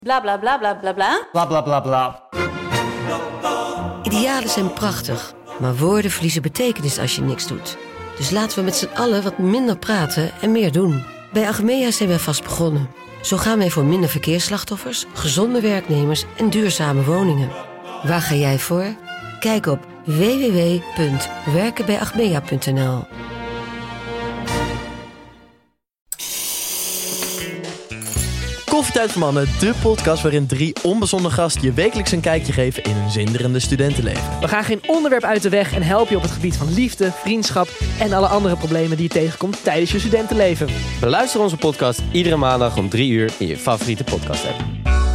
Bla bla bla bla bla bla. Bla bla bla bla. Idealen zijn prachtig, maar woorden verliezen betekenis als je niks doet. Dus laten we met z'n allen wat minder praten en meer doen. Bij Achmea zijn wij vast begonnen. Zo gaan wij voor minder verkeersslachtoffers, gezonde werknemers en duurzame woningen. Waar ga jij voor? Kijk op www.werkenbijachmea.nl. Koffietijd voor Mannen, de podcast waarin 3 onbezonnen gasten je wekelijks een kijkje geven in hun zinderende studentenleven. We gaan geen onderwerp uit de weg en helpen je op het gebied van liefde, vriendschap en alle andere problemen die je tegenkomt tijdens je studentenleven. Beluister onze podcast iedere maandag om 3 uur in je favoriete podcast app.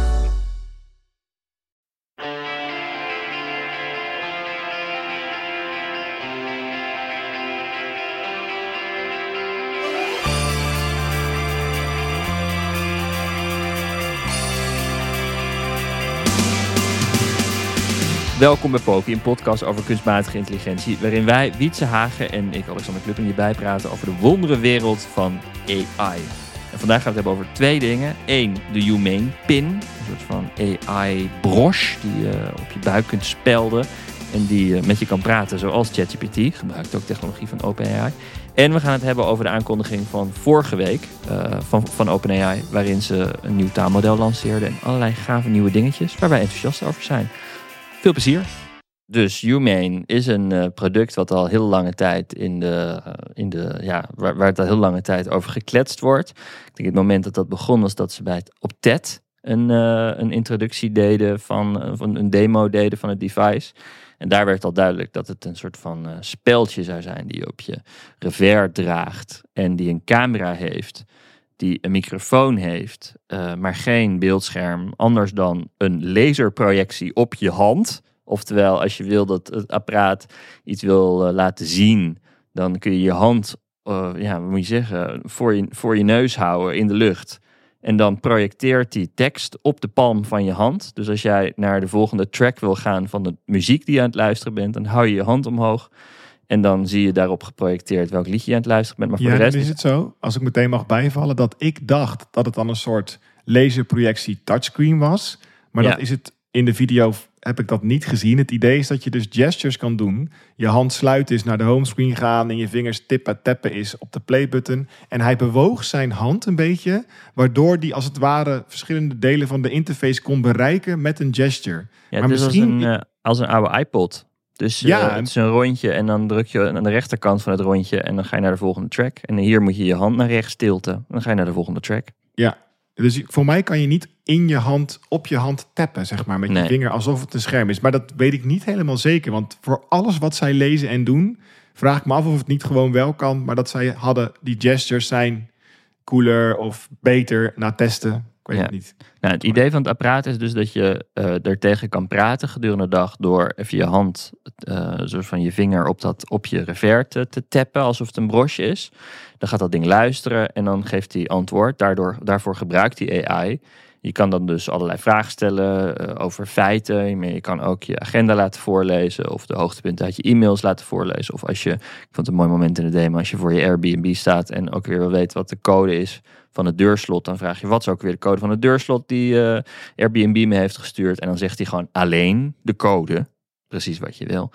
Welkom bij Poki, een podcast over kunstmatige intelligentie, waarin wij, Wietse Hagen en ik, Alexander Klupping, je bijpraten over de wonderenwereld van AI. En vandaag gaan we het hebben over 2 dingen. 1, de Humane Pin, een soort van AI-broche die je op je buik kunt spelden en die met je kan praten, zoals ChatGPT, gebruikt ook technologie van OpenAI. En we gaan het hebben over de aankondiging van vorige week van OpenAI, waarin ze een nieuw taalmodel lanceerden en allerlei gave nieuwe dingetjes waar wij enthousiast over zijn. Veel plezier. Dus Humane is een product wat al heel lange tijd waar het al heel lange tijd over gekletst wordt. Ik denk het moment dat dat begon was dat ze op TED een introductie deden van een demo deden van het device. En daar werd al duidelijk dat het een soort van speldje zou zijn die je op je revers draagt en die een camera heeft, die een microfoon heeft, maar geen beeldscherm, anders dan een laserprojectie op je hand. Oftewel, als je wil dat het apparaat iets wil laten zien, dan kun je je hand, wat moet je zeggen, voor je neus houden in de lucht. En dan projecteert die tekst op de palm van je hand. Dus als jij naar de volgende track wil gaan van de muziek die je aan het luisteren bent, dan hou je je hand omhoog. En dan zie je daarop geprojecteerd welk liedje je aan het luisteren bent. Maar voor de rest is het zo, als ik meteen mag bijvallen, dat ik dacht dat het dan een soort laserprojectie touchscreen was. Maar dat is het in de video, heb ik dat niet gezien. Het idee is dat je dus gestures kan doen. Je hand sluiten is naar de homescreen gaan en je vingers tappen is op de playbutton. En hij bewoog zijn hand een beetje, waardoor die als het ware verschillende delen van de interface kon bereiken met een gesture. Ja, maar dus misschien als een oude iPod. Dus het is een rondje en dan druk je aan de rechterkant van het rondje en dan ga je naar de volgende track. En hier moet je je hand naar rechts tilten. Dan ga je naar de volgende track. Ja, dus voor mij kan je niet op je hand tappen, zeg maar, met je vinger, alsof het een scherm is. Maar dat weet ik niet helemaal zeker, want voor alles wat zij lezen en doen, vraag ik me af of het niet gewoon wel kan, maar dat zij hadden, die gestures zijn cooler of beter na testen. Ik weet het niet. Nou, het idee van het apparaat is dus dat je er tegen kan praten gedurende de dag door even je hand, soort van je vinger op je revers te tappen, alsof het een broche is. Dan gaat dat ding luisteren en dan geeft hij antwoord. Daarvoor gebruikt hij AI. Je kan dan dus allerlei vragen stellen over feiten. Je kan ook je agenda laten voorlezen of de hoogtepunten uit je e-mails laten voorlezen. Of als je, ik vond het een mooi moment in de demo, als je voor je Airbnb staat en ook weer wil weten wat de code is van het deurslot, dan vraag je wat is ook weer de code van het deurslot die Airbnb me heeft gestuurd. En dan zegt hij gewoon alleen de code, precies wat je wil.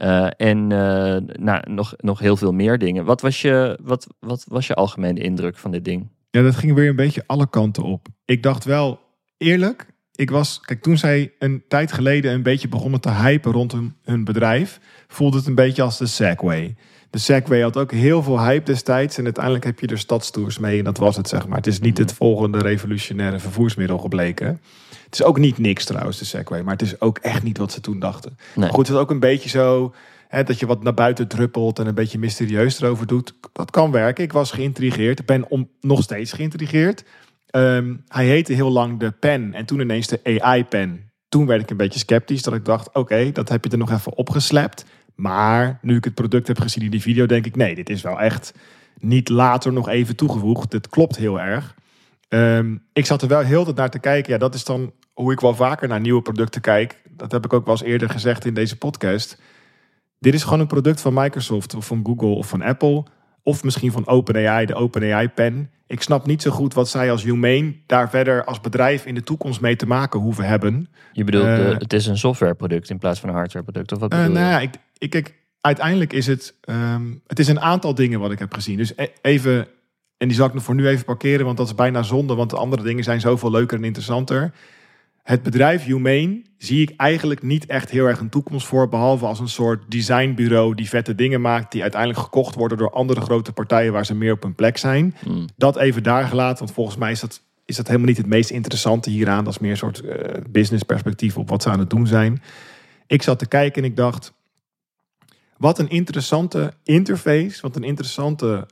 Nog heel veel meer dingen. Wat was je algemene indruk van dit ding? Ja, dat ging weer een beetje alle kanten op. Ik dacht wel, eerlijk, toen zij een tijd geleden een beetje begonnen te hypen rondom hun bedrijf, voelde het een beetje als de Segway. De Segway had ook heel veel hype destijds en uiteindelijk heb je er stadstours mee en dat was het, zeg maar. Het is niet het volgende revolutionaire vervoersmiddel gebleken. Het is ook niet niks trouwens, de Segway, maar het is ook echt niet wat ze toen dachten. Nee. Goed, het is ook een beetje zo, dat je wat naar buiten druppelt en een beetje mysterieus erover doet. Dat kan werken. Ik was geïntrigeerd. Ik ben nog steeds geïntrigeerd. Hij heette heel lang de Pen en toen ineens de AI-pen. Toen werd ik een beetje sceptisch, dat ik dacht, oké, dat heb je er nog even opgeslept. Maar nu ik het product heb gezien in die video, denk ik, nee, dit is wel echt niet later nog even toegevoegd. Het klopt heel erg. Ik zat er wel heel tijd naar te kijken. Ja, dat is dan hoe ik wel vaker naar nieuwe producten kijk. Dat heb ik ook wel eens eerder gezegd in deze podcast. Dit is gewoon een product van Microsoft of van Google of van Apple Of misschien van OpenAI, de OpenAI pen. Ik snap niet zo goed wat zij als Humane daar verder als bedrijf in de toekomst mee te maken hoeven hebben. Je bedoelt, het is een softwareproduct in plaats van een hardwareproduct? Of wat bedoel je? Nou ja, kijk, uiteindelijk is het is een aantal dingen wat ik heb gezien. Dus even, en die zal ik nog voor nu even parkeren, want dat is bijna zonde, want de andere dingen zijn zoveel leuker en interessanter. Het bedrijf Humane zie ik eigenlijk niet echt heel erg een toekomst voor, behalve als een soort designbureau die vette dingen maakt, die uiteindelijk gekocht worden door andere grote partijen waar ze meer op hun plek zijn. Dat even daar gelaten, want volgens mij is dat helemaal niet het meest interessante hieraan. Dat is meer een soort business perspectief op wat ze aan het doen zijn. Ik zat te kijken en ik dacht, wat een interessante interface, wat een interessante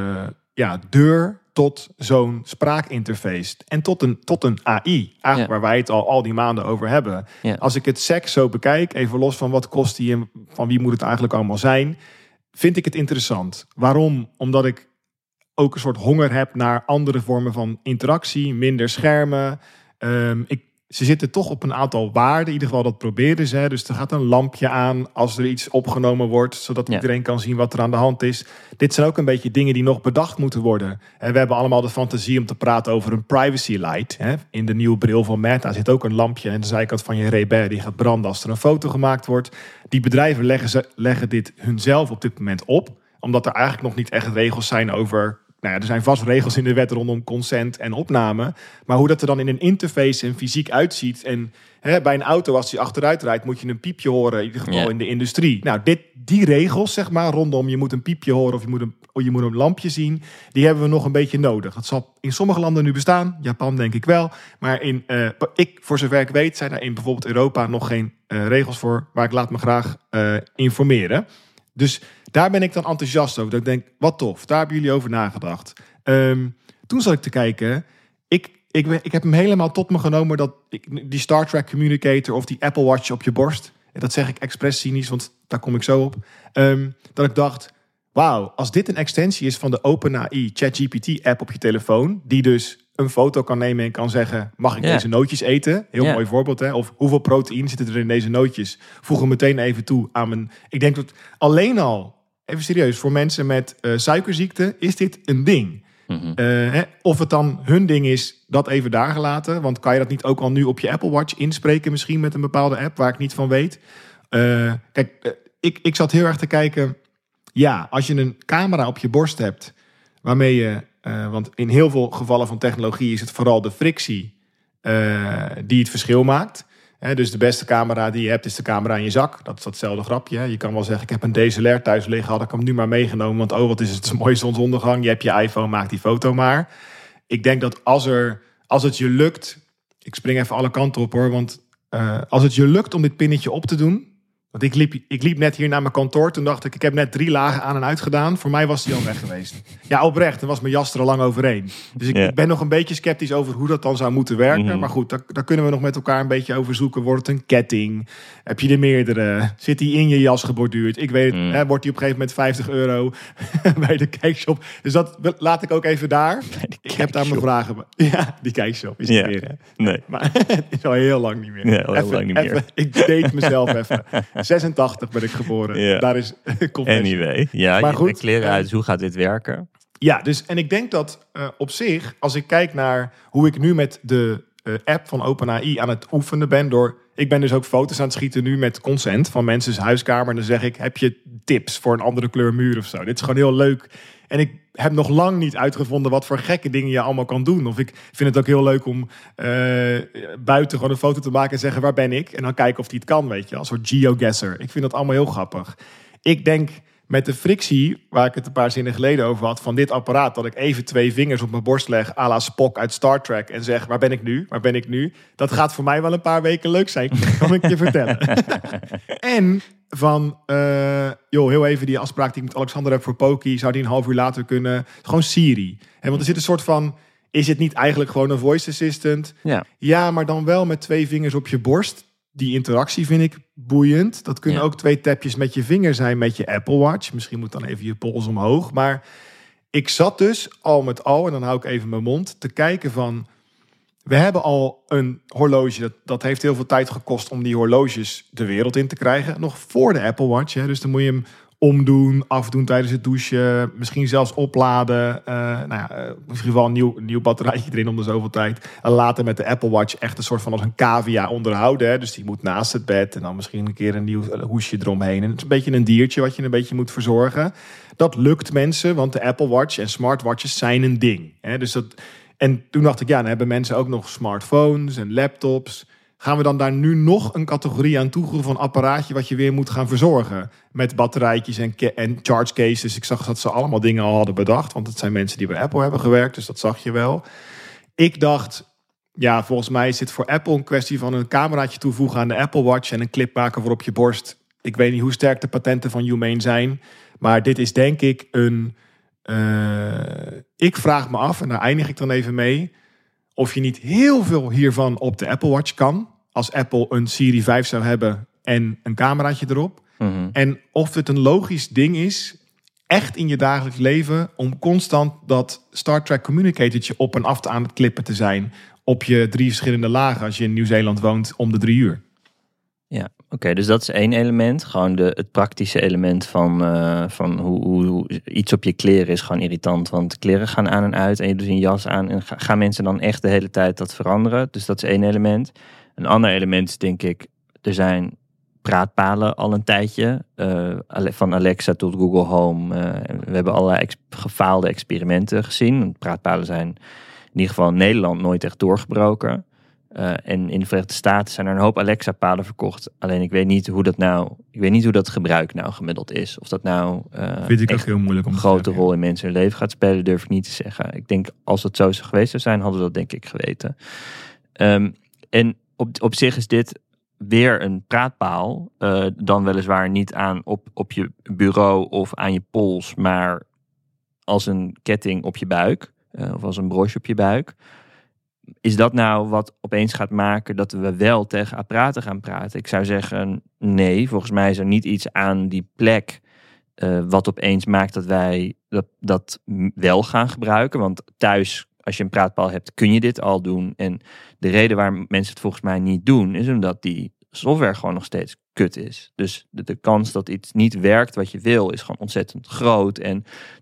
deur tot zo'n spraakinterface. En tot een AI, eigenlijk waar wij het al die maanden over hebben. Ja. Als ik het sec zo bekijk, even los van wat kost die en van wie moet het eigenlijk allemaal zijn, vind ik het interessant. Waarom? Omdat ik ook een soort honger heb naar andere vormen van interactie, minder schermen. Ze zitten toch op een aantal waarden. In ieder geval dat proberen ze. Dus er gaat een lampje aan als er iets opgenomen wordt, zodat iedereen kan zien wat er aan de hand is. Dit zijn ook een beetje dingen die nog bedacht moeten worden. En we hebben allemaal de fantasie om te praten over een privacy light. In de nieuwe bril van Meta zit ook een lampje aan de zijkant van je Ray-Ban die gaat branden als er een foto gemaakt wordt. Die bedrijven leggen dit hunzelf op dit moment op, omdat er eigenlijk nog niet echt regels zijn over. Nou ja, er zijn vast regels in de wet rondom consent en opname. Maar hoe dat er dan in een interface en fysiek uitziet. En bij een auto, als die achteruit rijdt, moet je een piepje horen. In ieder geval in de industrie. Nou, die regels, zeg maar, rondom je moet een piepje horen of je moet een lampje zien. Die hebben we nog een beetje nodig. Dat zal in sommige landen nu bestaan. Japan denk ik wel. Maar voor zover ik weet, zijn er in bijvoorbeeld Europa nog geen regels voor. Maar ik laat me graag informeren. Dus daar ben ik dan enthousiast over. Dat ik denk, wat tof, daar hebben jullie over nagedacht. Toen zat ik te kijken. Ik heb hem helemaal tot me genomen, die Star Trek Communicator of die Apple Watch op je borst. En dat zeg ik expres cynisch, want daar kom ik zo op. Dat ik dacht, wauw, als dit een extensie is van de OpenAI ChatGPT app op je telefoon, die dus een foto kan nemen en kan zeggen, mag ik deze nootjes eten? Heel mooi voorbeeld, hè? Of hoeveel proteïne zitten er in deze nootjes? Voeg hem meteen even toe aan mijn. Ik denk dat alleen al, even serieus, voor mensen met suikerziekte is dit een ding. Of het dan hun ding is, dat even daar gelaten. Want kan je dat niet ook al nu op je Apple Watch inspreken, misschien met een bepaalde app waar ik niet van weet? Kijk, ik zat heel erg te kijken. Ja, als je een camera op je borst hebt, waarmee je, want in heel veel gevallen van technologie is het vooral de frictie die het verschil maakt. Dus de beste camera die je hebt is de camera in je zak. Dat is datzelfde grapje. Je kan wel zeggen, ik heb een DSLR thuis liggen, had ik hem nu maar meegenomen. Want wat is het een mooie zonsondergang. Je hebt je iPhone, maak die foto maar. Ik denk dat als het je lukt, ik spring even alle kanten op hoor. Want als het je lukt om dit pinnetje op te doen. Want ik liep net hier naar mijn kantoor. Toen dacht ik heb net 3 lagen aan en uit gedaan. Voor mij was die al weg geweest. Ja, oprecht. Dan was mijn jas er al lang overheen. Dus ik ben nog een beetje sceptisch over hoe dat dan zou moeten werken. Maar goed, daar kunnen we nog met elkaar een beetje over zoeken. Wordt het een ketting? Heb je er meerdere? Zit die in je jas geborduurd? Ik weet het. Wordt die op een gegeven moment €50 bij de kijkshop? Dus dat laat ik ook even daar. Ik heb daar mijn vragen. Ja, die kijkshop is niet meer. Nee. Maar het is al heel lang niet meer. Ja, al heel lang niet meer. Ik date mezelf even. 86 ben ik geboren. Ja. Daar is Anyway. Ja, maar je goed, kleren uit. Hoe gaat dit werken? Ja, dus en ik denk dat op zich, als ik kijk naar hoe ik nu met de app van OpenAI aan het oefenen ben ik ben dus ook foto's aan het schieten nu met consent van mensen's huiskamer. En dan zeg ik, heb je tips voor een andere kleur muur of zo? Dit is gewoon heel leuk. En ik heb nog lang niet uitgevonden wat voor gekke dingen je allemaal kan doen. Of ik vind het ook heel leuk om buiten gewoon een foto te maken en zeggen, waar ben ik? En dan kijken of die het kan, weet je, als soort geoguesser. Ik vind dat allemaal heel grappig. Ik denk met de frictie, waar ik het een paar zinnen geleden over had, van dit apparaat, dat ik even 2 vingers op mijn borst leg, à la Spock uit Star Trek, en zeg, waar ben ik nu? Waar ben ik nu? Dat gaat voor mij wel een paar weken leuk zijn, kan ik je vertellen. En van, heel even die afspraak die ik met Alexander heb voor Poki, zou die een half uur later kunnen? Gewoon Siri. Want er zit een soort van, is het niet eigenlijk gewoon een voice assistant? Ja, maar dan wel met 2 vingers op je borst. Die interactie vind ik boeiend. Dat kunnen ook 2 tapjes met je vinger zijn met je Apple Watch. Misschien moet dan even je pols omhoog. Maar ik zat dus al met al, en dan hou ik even mijn mond, te kijken van, we hebben al een horloge. Dat heeft heel veel tijd gekost om die horloges de wereld in te krijgen. Nog voor de Apple Watch. Dus dan moet je hem omdoen, afdoen tijdens het douchen. Misschien zelfs opladen. Misschien wel een nieuw batterijtje erin om de zoveel tijd. En later met de Apple Watch echt een soort van als een cavia onderhouden. Hè? Dus die moet naast het bed. En dan misschien een keer een nieuw hoesje eromheen. En het is een beetje een diertje wat je een beetje moet verzorgen. Dat lukt mensen, want de Apple Watch en smartwatches zijn een ding. Hè? En toen dacht ik, dan hebben mensen ook nog smartphones en laptops. Gaan we dan daar nu nog een categorie aan toevoegen van apparaatje wat je weer moet gaan verzorgen? Met batterijtjes en charge cases. Ik zag dat ze allemaal dingen al hadden bedacht. Want het zijn mensen die bij Apple hebben gewerkt. Dus dat zag je wel. Ik dacht, volgens mij is dit voor Apple een kwestie van een cameraatje toevoegen aan de Apple Watch. En een clip maken voor op je borst. Ik weet niet hoe sterk de patenten van Humane zijn. Maar dit is denk ik ik vraag me af, en daar eindig ik dan even mee, of je niet heel veel hiervan op de Apple Watch kan. Als Apple een Siri 5 zou hebben en een cameraatje erop. Mm-hmm. En of het een logisch ding is, echt in je dagelijks leven, om constant dat Star Trek communicatortje op en af aan het klippen te zijn. Op je 3 verschillende lagen als je in Nieuw-Zeeland woont om de 3 uur. Ja, oké, dus dat is één element. Gewoon het praktische element van hoe iets op je kleren is gewoon irritant. Want kleren gaan aan en uit en je doet een jas aan. En gaan mensen dan echt de hele tijd dat veranderen? Dus dat is één element. Een ander element is denk ik, er zijn praatpalen al een tijdje. Van Alexa tot Google Home. We hebben allerlei gefaalde experimenten gezien. Praatpalen zijn in ieder geval in Nederland nooit echt doorgebroken. En in de Verenigde Staten zijn er een hoop Alexa-palen verkocht. Alleen ik weet niet hoe dat gebruik nou gemiddeld is. Of dat nou vind ik ook heel moeilijk om een grote rol in mensen hun leven gaat spelen, durf ik niet te zeggen. Ik denk, als het zo geweest zou zijn, hadden we dat denk ik geweten. En op zich is dit weer een praatpaal. Dan weliswaar niet aan op je bureau of aan je pols, maar als een ketting op je buik. Of als een broche op je buik. Is dat nou wat opeens gaat maken dat we wel tegen apparaten gaan praten? Ik zou zeggen, nee. Volgens mij is er niet iets aan die plek wat opeens maakt dat wij dat wel gaan gebruiken. Want thuis, als je een praatpaal hebt, kun je dit al doen. En de reden waar mensen het volgens mij niet doen, is omdat die software gewoon nog steeds kut is. Dus de kans dat iets niet werkt wat je wil, is gewoon ontzettend groot. En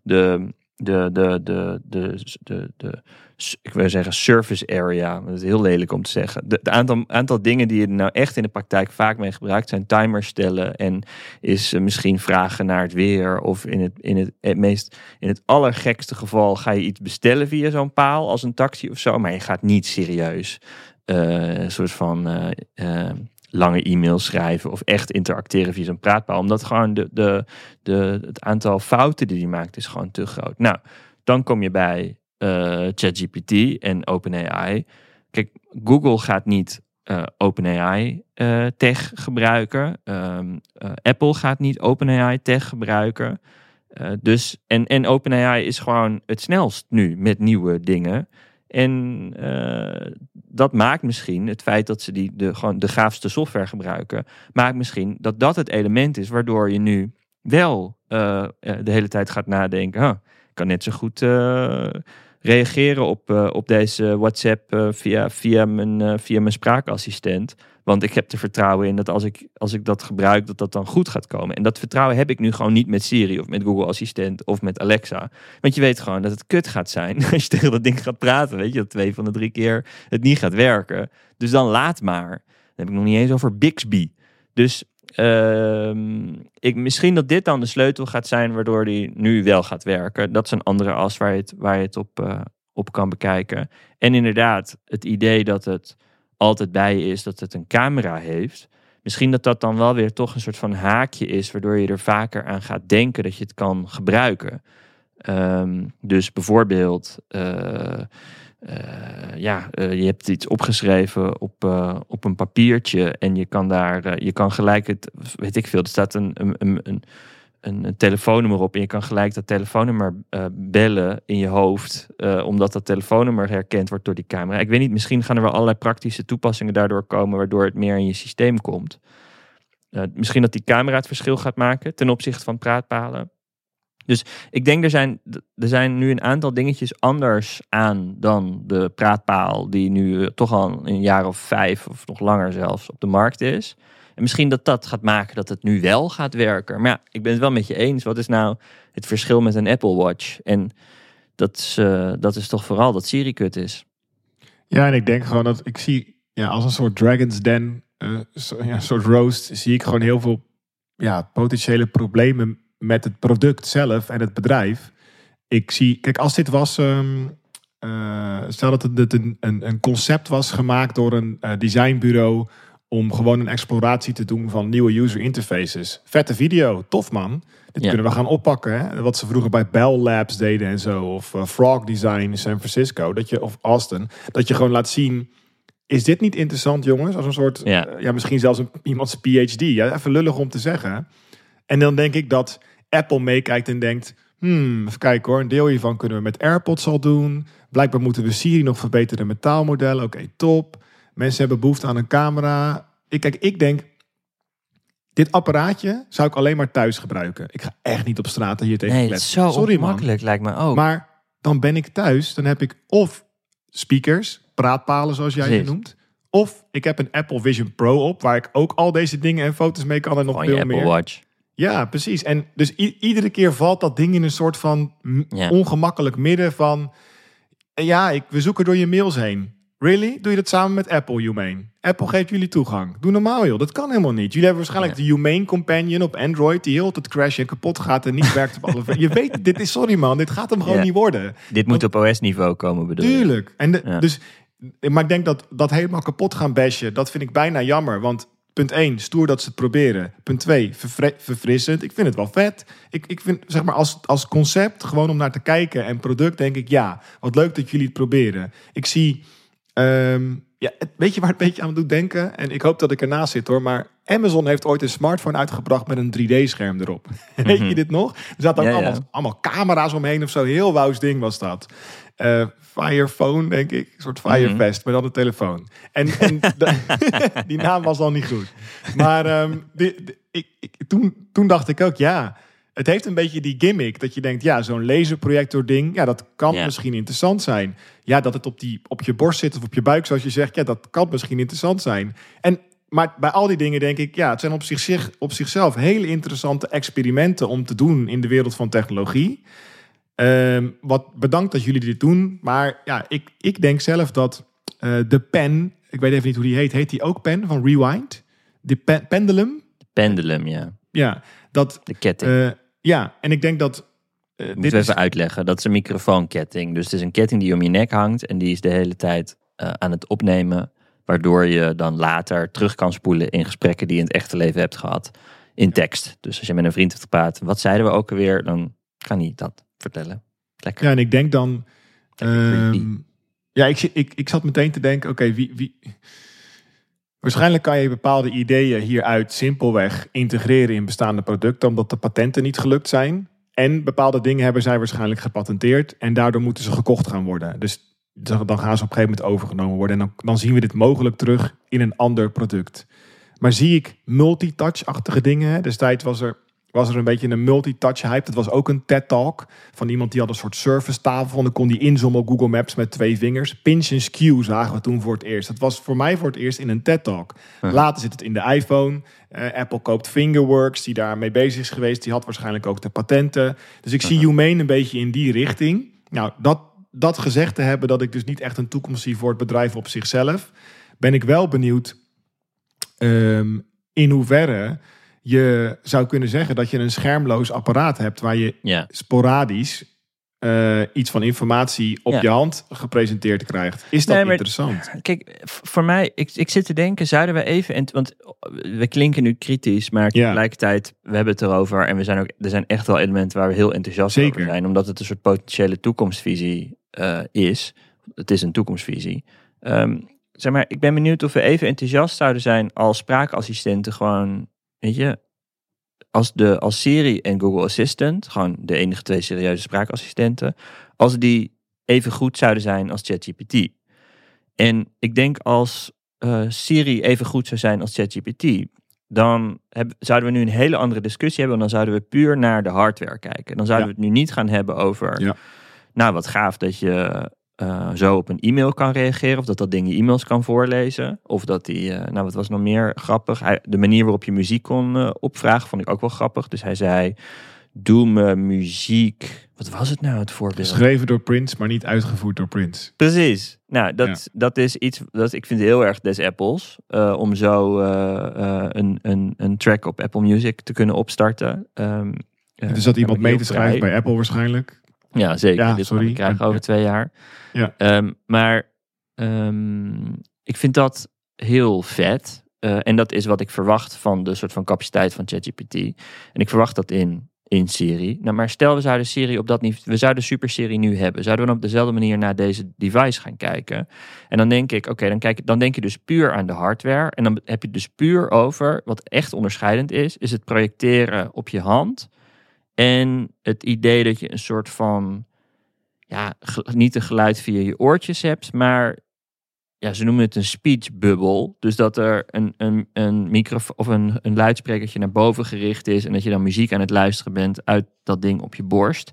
ik wil zeggen surface area, dat is heel lelijk om te zeggen. Het aantal dingen die je nou echt in de praktijk vaak mee gebruikt zijn timers stellen en is misschien vragen naar het weer of in het allergekste geval ga je iets bestellen via zo'n paal als een taxi of zo, maar je gaat niet serieus een soort van lange e-mails schrijven of echt interacteren via zo'n praatpaal, omdat gewoon het aantal fouten die hij maakt is gewoon te groot. Nou, dan kom je bij ChatGPT en OpenAI. Kijk, Google gaat niet OpenAI tech gebruiken. Apple gaat niet OpenAI tech gebruiken. En OpenAI is gewoon het snelst nu met nieuwe dingen. En dat maakt misschien, het feit dat ze gewoon de gaafste software gebruiken, maakt misschien dat het element is waardoor je nu wel de hele tijd gaat nadenken. Ik kan net zo goed reageren op deze WhatsApp via mijn spraakassistent. Want ik heb er vertrouwen in dat als ik dat gebruik, dat dan goed gaat komen. En dat vertrouwen heb ik nu gewoon niet met Siri of met Google Assistent of met Alexa. Want je weet gewoon dat het kut gaat zijn als je tegen dat ding gaat praten. Weet je, dat 2 van de 3 keer het niet gaat werken. Dus dan laat maar. Dan heb ik nog niet eens over Bixby. Dus misschien dat dit dan de sleutel gaat zijn waardoor die nu wel gaat werken. Dat is een andere as waar je het op kan bekijken. En inderdaad, het idee dat het altijd bij je is, dat het een camera heeft. Misschien dat dan wel weer toch een soort van haakje is, waardoor je er vaker aan gaat denken dat je het kan gebruiken. Dus bijvoorbeeld, je hebt iets opgeschreven op een papiertje en je kan gelijk het, weet ik veel, er staat een telefoonnummer op en je kan gelijk dat telefoonnummer bellen in je hoofd, omdat dat telefoonnummer herkend wordt door die camera. Ik weet niet, misschien gaan er wel allerlei praktische toepassingen daardoor komen, waardoor het meer in je systeem komt. Misschien dat die camera het verschil gaat maken ten opzichte van praatpalen. Dus ik denk er zijn nu een aantal dingetjes anders aan dan de praatpaal die nu toch al een jaar of 5 of nog langer zelfs op de markt is. En misschien dat gaat maken dat het nu wel gaat werken. Maar ja, ik ben het wel met je eens. Wat is nou het verschil met een Apple Watch? En dat is toch vooral dat Siri kut is. Ja, en ik denk gewoon dat ik zie als een soort Dragon's Den, een soort roast, zie ik gewoon heel veel potentiële problemen met het product zelf en het bedrijf. Ik zie, kijk, als dit was, stel dat het een concept was gemaakt door een designbureau om gewoon een exploratie te doen van nieuwe user interfaces. Vette video, tof man. Dit kunnen we gaan oppakken. Hè? Wat ze vroeger bij Bell Labs deden en zo. Of Frog Design in San Francisco. Of Austin. Dat je gewoon laat zien, is dit niet interessant, jongens? Als een soort, misschien zelfs iemands PhD. Ja? Even lullig om te zeggen. En dan denk ik dat Apple meekijkt en denkt, even kijken hoor, een deel hiervan kunnen we met AirPods al doen. Blijkbaar moeten we Siri nog verbeteren met taalmodellen. Oké, top. Mensen hebben behoefte aan een camera. Ik denk, dit apparaatje zou ik alleen maar thuis gebruiken. Ik ga echt niet op straat hier tegen kletsen. Het is zo Sorry, makkelijk, lijkt me ook. Maar dan ben ik thuis, dan heb ik of speakers, praatpalen zoals jij ze noemt. Of ik heb een Apple Vision Pro op, waar ik ook al deze dingen en foto's mee kan en nog veel meer. Apple Watch. Ja, precies. En dus iedere keer valt dat ding in een soort van ongemakkelijk midden van, we zoeken door je mails heen. Really? Doe je dat samen met Apple, Humane? Apple geeft jullie toegang. Doe normaal, joh. Dat kan helemaal niet. Jullie hebben waarschijnlijk de Humane Companion op Android, die heel het crasht en kapot gaat en niet werkt op alle... Je weet, dit gaat hem gewoon niet worden. Dit moet op OS-niveau komen, bedoel je? Tuurlijk. Maar ik denk dat helemaal kapot gaan bashen, dat vind ik bijna jammer. Want punt 1, stoer dat ze het proberen. Punt 2, verfrissend. Ik vind het wel vet. Ik vind, zeg maar, als concept, gewoon om naar te kijken en product, denk ik, wat leuk dat jullie het proberen. Ik zie... weet je waar het een beetje aan doet denken? En ik hoop dat ik ernaast zit hoor. Maar Amazon heeft ooit een smartphone uitgebraad met een 3D-scherm erop. Weet je dit nog? Er zaten ook allemaal camera's omheen of zo. Heel wauws ding was dat. Firephone, denk ik. Een soort Firefest, maar dan een telefoon. En die naam was al niet goed. Maar toen dacht ik ook, het heeft een beetje die gimmick dat je denkt, zo'n laserprojector ding, dat kan misschien interessant zijn. Ja, dat het op je borst zit of op je buik, zoals je zegt, dat kan misschien interessant zijn. Maar bij al die dingen denk ik, het zijn op zichzelf hele interessante experimenten om te doen in de wereld van technologie. Wat bedankt dat jullie dit doen. Maar ik denk zelf dat de pen, ik weet even niet hoe die heet die ook pen van Rewind? De Pendulum? Pendulum, ja. Ja, dat... De ketting. En ik denk dat... Moeten we even uitleggen. Dat is een microfoonketting. Dus het is een ketting die om je nek hangt en die is de hele tijd aan het opnemen, waardoor je dan later terug kan spoelen in gesprekken die je in het echte leven hebt gehad. In tekst. Dus als je met een vriend hebt gepraat, wat zeiden we ook alweer, dan kan hij dat vertellen. Lekker. Ja, en ik denk dan... ik zat meteen te denken, oké, wie... Waarschijnlijk kan je bepaalde ideeën hieruit simpelweg integreren in bestaande producten, omdat de patenten niet gelukt zijn. En bepaalde dingen hebben zij waarschijnlijk gepatenteerd en daardoor moeten ze gekocht gaan worden. Dus dan gaan ze op een gegeven moment overgenomen worden. En dan zien we dit mogelijk terug in een ander product. Maar zie ik multitouch-achtige dingen? Hè? Destijds was er een beetje een multitouch hype. Dat was ook een TED-talk van iemand die had een soort Surface tafel. En dan kon die inzoomen op Google Maps met 2 vingers. Pinch and skew zagen we toen voor het eerst. Dat was voor mij voor het eerst in een TED-talk. Later zit het in de iPhone. Apple koopt Fingerworks, die daarmee bezig is geweest. Die had waarschijnlijk ook de patenten. Dus ik zie Humane een beetje in die richting. Nou, dat gezegd te hebben, dat ik dus niet echt een toekomst zie voor het bedrijf op zichzelf, ben ik wel benieuwd in hoeverre je zou kunnen zeggen dat je een schermloos apparaat hebt waar je sporadisch iets van informatie op je hand gepresenteerd krijgt. Is dat interessant? Kijk, voor mij, ik zit te denken, zouden we even, want we klinken nu kritisch, maar tegelijkertijd, we hebben het erover en er zijn echt wel elementen waar we heel enthousiast over zijn, omdat het een soort potentiële toekomstvisie is. Het is een toekomstvisie. Zeg maar, ik ben benieuwd of we even enthousiast zouden zijn als spraakassistenten gewoon, weet je, als Siri en Google Assistant, gewoon de enige 2 serieuze spraakassistenten, als die even goed zouden zijn als ChatGPT. En ik denk als Siri even goed zou zijn als ChatGPT, dan zouden we nu een hele andere discussie hebben, en dan zouden we puur naar de hardware kijken. Dan zouden we het nu niet gaan hebben over, nou wat gaaf dat je zo op een e-mail kan reageren. Of dat ding je e-mails kan voorlezen. Of dat hij, wat was nog meer grappig? De manier waarop je muziek kon opvragen vond ik ook wel grappig. Dus hij zei, doe me muziek. Wat was het nou, het voorbeeld? Geschreven door Prince, maar niet uitgevoerd door Prince. Precies. Nou, dat is iets dat ik vind heel erg des Apples. Om zo een track op Apple Music te kunnen opstarten. Dus dat iemand mee te schrijven bij Apple waarschijnlijk. Ja, zeker. Ja, dit gaan we krijgen over 2 jaar. Ja. Maar ik vind dat heel vet. En dat is wat ik verwacht van de soort van capaciteit van ChatGPT. En ik verwacht dat in Siri. Nou, maar stel we zouden Siri op dat niveau, we zouden Super Siri nu hebben. Zouden we dan op dezelfde manier naar deze device gaan kijken? En dan denk ik, dan denk je dus puur aan de hardware. En dan heb je het dus puur over, wat echt onderscheidend is het projecteren op je hand. En het idee dat je een soort van, niet een geluid via je oortjes hebt, maar ze noemen het een speech bubble. Dus dat er een microfoon of een luidsprekertje naar boven gericht is en dat je dan muziek aan het luisteren bent uit dat ding op je borst.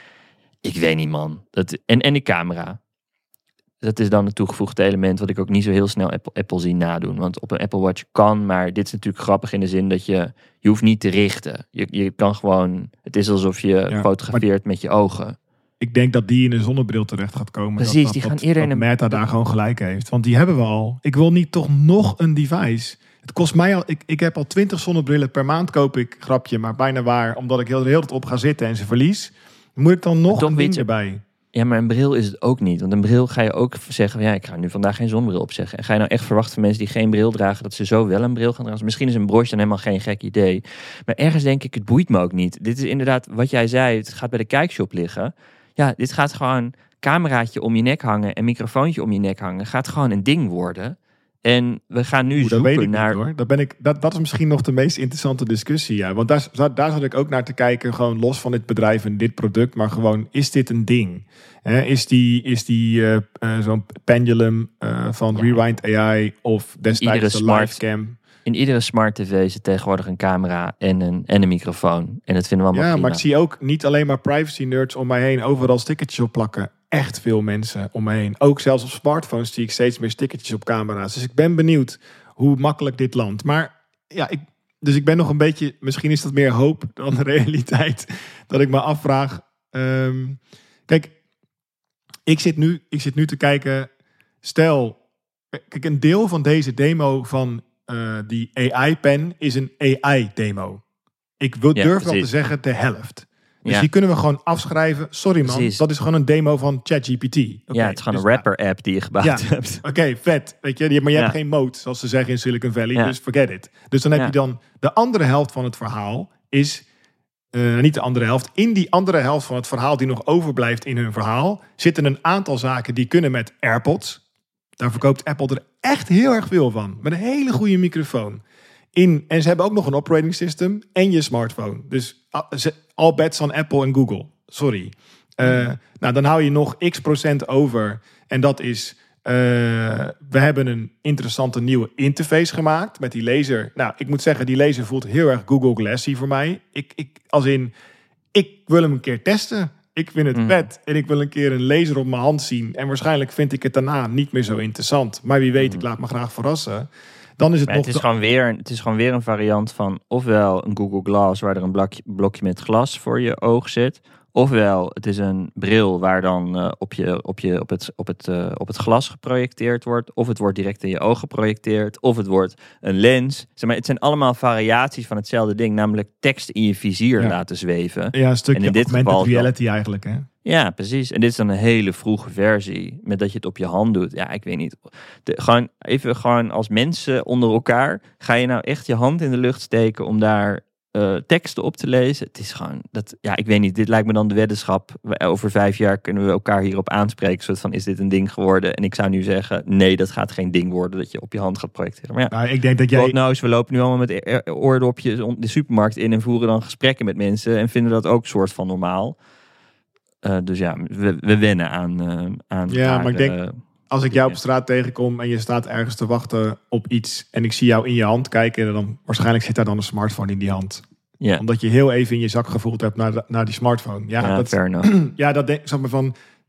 Ik weet niet, man. En die camera. Dat is dan een toegevoegde element wat ik ook niet zo heel snel Apple zie nadoen. Want op een Apple Watch kan, maar dit is natuurlijk grappig in de zin dat je hoeft niet te richten. Je kan gewoon, het is alsof je fotografeert met je ogen. Ik denk dat die in een zonnebril terecht gaat komen. Precies, die gaan eerder in een... Meta daar gewoon gelijk heeft. Want die hebben we al. Ik wil niet toch nog een device. Het kost mij al... Ik heb al 20 zonnebrillen per maand koop ik. Grapje, maar bijna waar. Omdat ik heel de hele tijd op ga zitten en ze verlies. Moet ik dan nog een ding erbij? Ja, maar een bril is het ook niet. Want een bril ga je ook zeggen, ik ga nu vandaag geen zonnebril opzeggen. En ga je nou echt verwachten van mensen die geen bril dragen, dat ze zo wel een bril gaan dragen? Misschien is een broche dan helemaal geen gek idee. Maar ergens denk ik, het boeit me ook niet. Dit is inderdaad wat jij zei, het gaat bij de kijkshop liggen. Ja, dit gaat gewoon cameraatje om je nek hangen en microfoontje om je nek hangen. Gaat gewoon een ding worden. En we gaan nu zoeken naar... Niet, hoor. Dat is misschien nog de meest interessante discussie. Ja. Want daar zat ik ook naar te kijken. Gewoon los van dit bedrijf en dit product. Maar gewoon, is dit een ding? Is die zo'n pendulum van Rewind AI of destijds de livecam? In iedere smart tv zit tegenwoordig een camera en een microfoon. En dat vinden we allemaal prima. Maar ik zie ook niet alleen maar privacy nerds om mij heen overal stickertjes op plakken. Echt veel mensen om me heen. Ook zelfs op smartphones zie ik steeds meer stickertjes op camera's. Dus ik ben benieuwd hoe makkelijk dit landt. Maar ik ben nog een beetje... Misschien is dat meer hoop dan de realiteit. Dat ik me afvraag... kijk, ik zit nu te kijken... Stel, een deel van deze demo van die AI-pen is een AI-demo. Ik durf wel te zeggen de helft. Dus die kunnen we gewoon afschrijven. Sorry man, precies. Dat is gewoon een demo van ChatGPT. Het is gewoon een rapper-app die je gebouwd hebt. Oké, vet. Weet je, maar je hebt geen mode, zoals ze zeggen in Silicon Valley. Dus forget it. Dus dan heb je dan de andere helft van het verhaal is... niet de andere helft. In die andere helft van het verhaal die nog overblijft in hun verhaal... zitten een aantal zaken die kunnen met AirPods. Daar verkoopt Apple er echt heel erg veel van. Met een hele goede microfoon. En ze hebben ook nog een operating system en je smartphone. Dus all bets on Apple en Google. Sorry. Dan hou je nog x% over. En dat is... we hebben een interessante nieuwe interface gemaakt met die laser. Nou, ik moet zeggen, die laser voelt heel erg Google Glassy voor mij. Ik wil hem een keer testen. Ik vind het vet. En ik wil een keer een laser op mijn hand zien. En waarschijnlijk vind ik het daarna niet meer zo interessant. Maar wie weet, ik laat me graag verrassen. Dan is het nog... Het is gewoon weer een variant van... ofwel een Google Glass waar er een blokje met glas voor je oog zit... ofwel het is een bril waar dan op het glas geprojecteerd wordt... of het wordt direct in je oog geprojecteerd... of het wordt een lens. Zeg maar, het zijn allemaal variaties van hetzelfde ding... namelijk tekst in je vizier laten zweven. Ja, een stukje augmented reality eigenlijk, hè? Ja, precies. En dit is dan een hele vroege versie. Met dat je het op je hand doet. Ja, ik weet niet. Gewoon als mensen onder elkaar. Ga je nou echt je hand in de lucht steken om daar teksten op te lezen? Het is gewoon... ik weet niet. Dit lijkt me dan de weddenschap. Over 5 jaar kunnen we elkaar hierop aanspreken. Soort van, is dit een ding geworden? En ik zou nu zeggen, nee, dat gaat geen ding worden. Dat je op je hand gaat projecteren. Maar nou, ik denk dat jij... we lopen nu allemaal met oordopjes de supermarkt in... en voeren dan gesprekken met mensen. En vinden dat ook soort van normaal. Dus we wennen aan ja, maar ik denk, als ik jou op straat tegenkom en je staat ergens te wachten op iets en ik zie jou in je hand kijken, dan waarschijnlijk zit daar dan een smartphone in die hand. Yeah. Omdat je heel even in je zak gevoeld hebt naar die smartphone. Fair enough. Ja, dat denk ik van.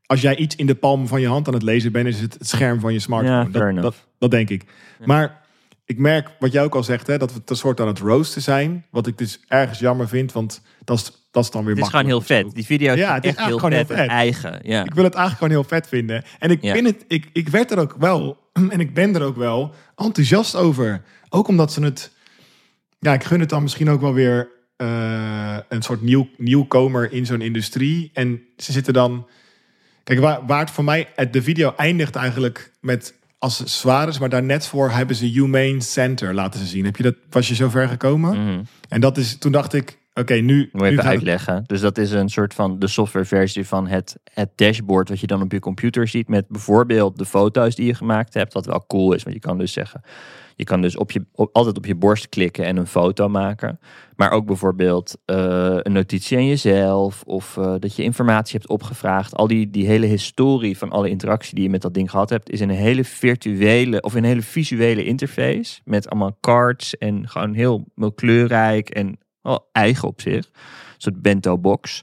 als jij iets in de palm van je hand aan het lezen bent, is het scherm van je smartphone. Ja, fair enough. Dat denk ik. Ja. Maar ik merk, wat jij ook al zegt, hè, dat we een soort aan het roosten zijn. Wat ik dus ergens jammer vind, want dat is dan weer Het is gewoon heel makkelijk of vet. zo. Die video is Ja, het is echt heel eigenlijk vet. gewoon heel vet. Eigen. Ja. Ik wil het eigenlijk gewoon heel vet vinden. En ik vind het, ik werd er ook wel, en ik ben er ook wel enthousiast over. Ook omdat ze het, ik gun het dan misschien ook wel weer een soort nieuwkomer in zo'n industrie. En ze zitten dan, kijk, waar het voor mij, de video eindigt eigenlijk met, als het zwaar is, maar daar net voor hebben ze Humane Center laten ze zien. Was je zo ver gekomen? Mhm. En dat is, toen dacht ik, oké, nu Moet je even gaat het- uitleggen. Dus dat is een soort van de softwareversie van het dashboard wat je dan op je computer ziet met bijvoorbeeld de foto's die je gemaakt hebt. Wat wel cool is, want je kan dus zeggen, je kan dus altijd op je borst klikken en een foto maken. Maar ook bijvoorbeeld een notitie aan jezelf of dat je informatie hebt opgevraagd. Al die hele historie van alle interactie die je met dat ding gehad hebt is in een hele virtuele of een hele visuele interface met allemaal cards en gewoon heel kleurrijk en wel eigen op zich. Een soort bento box.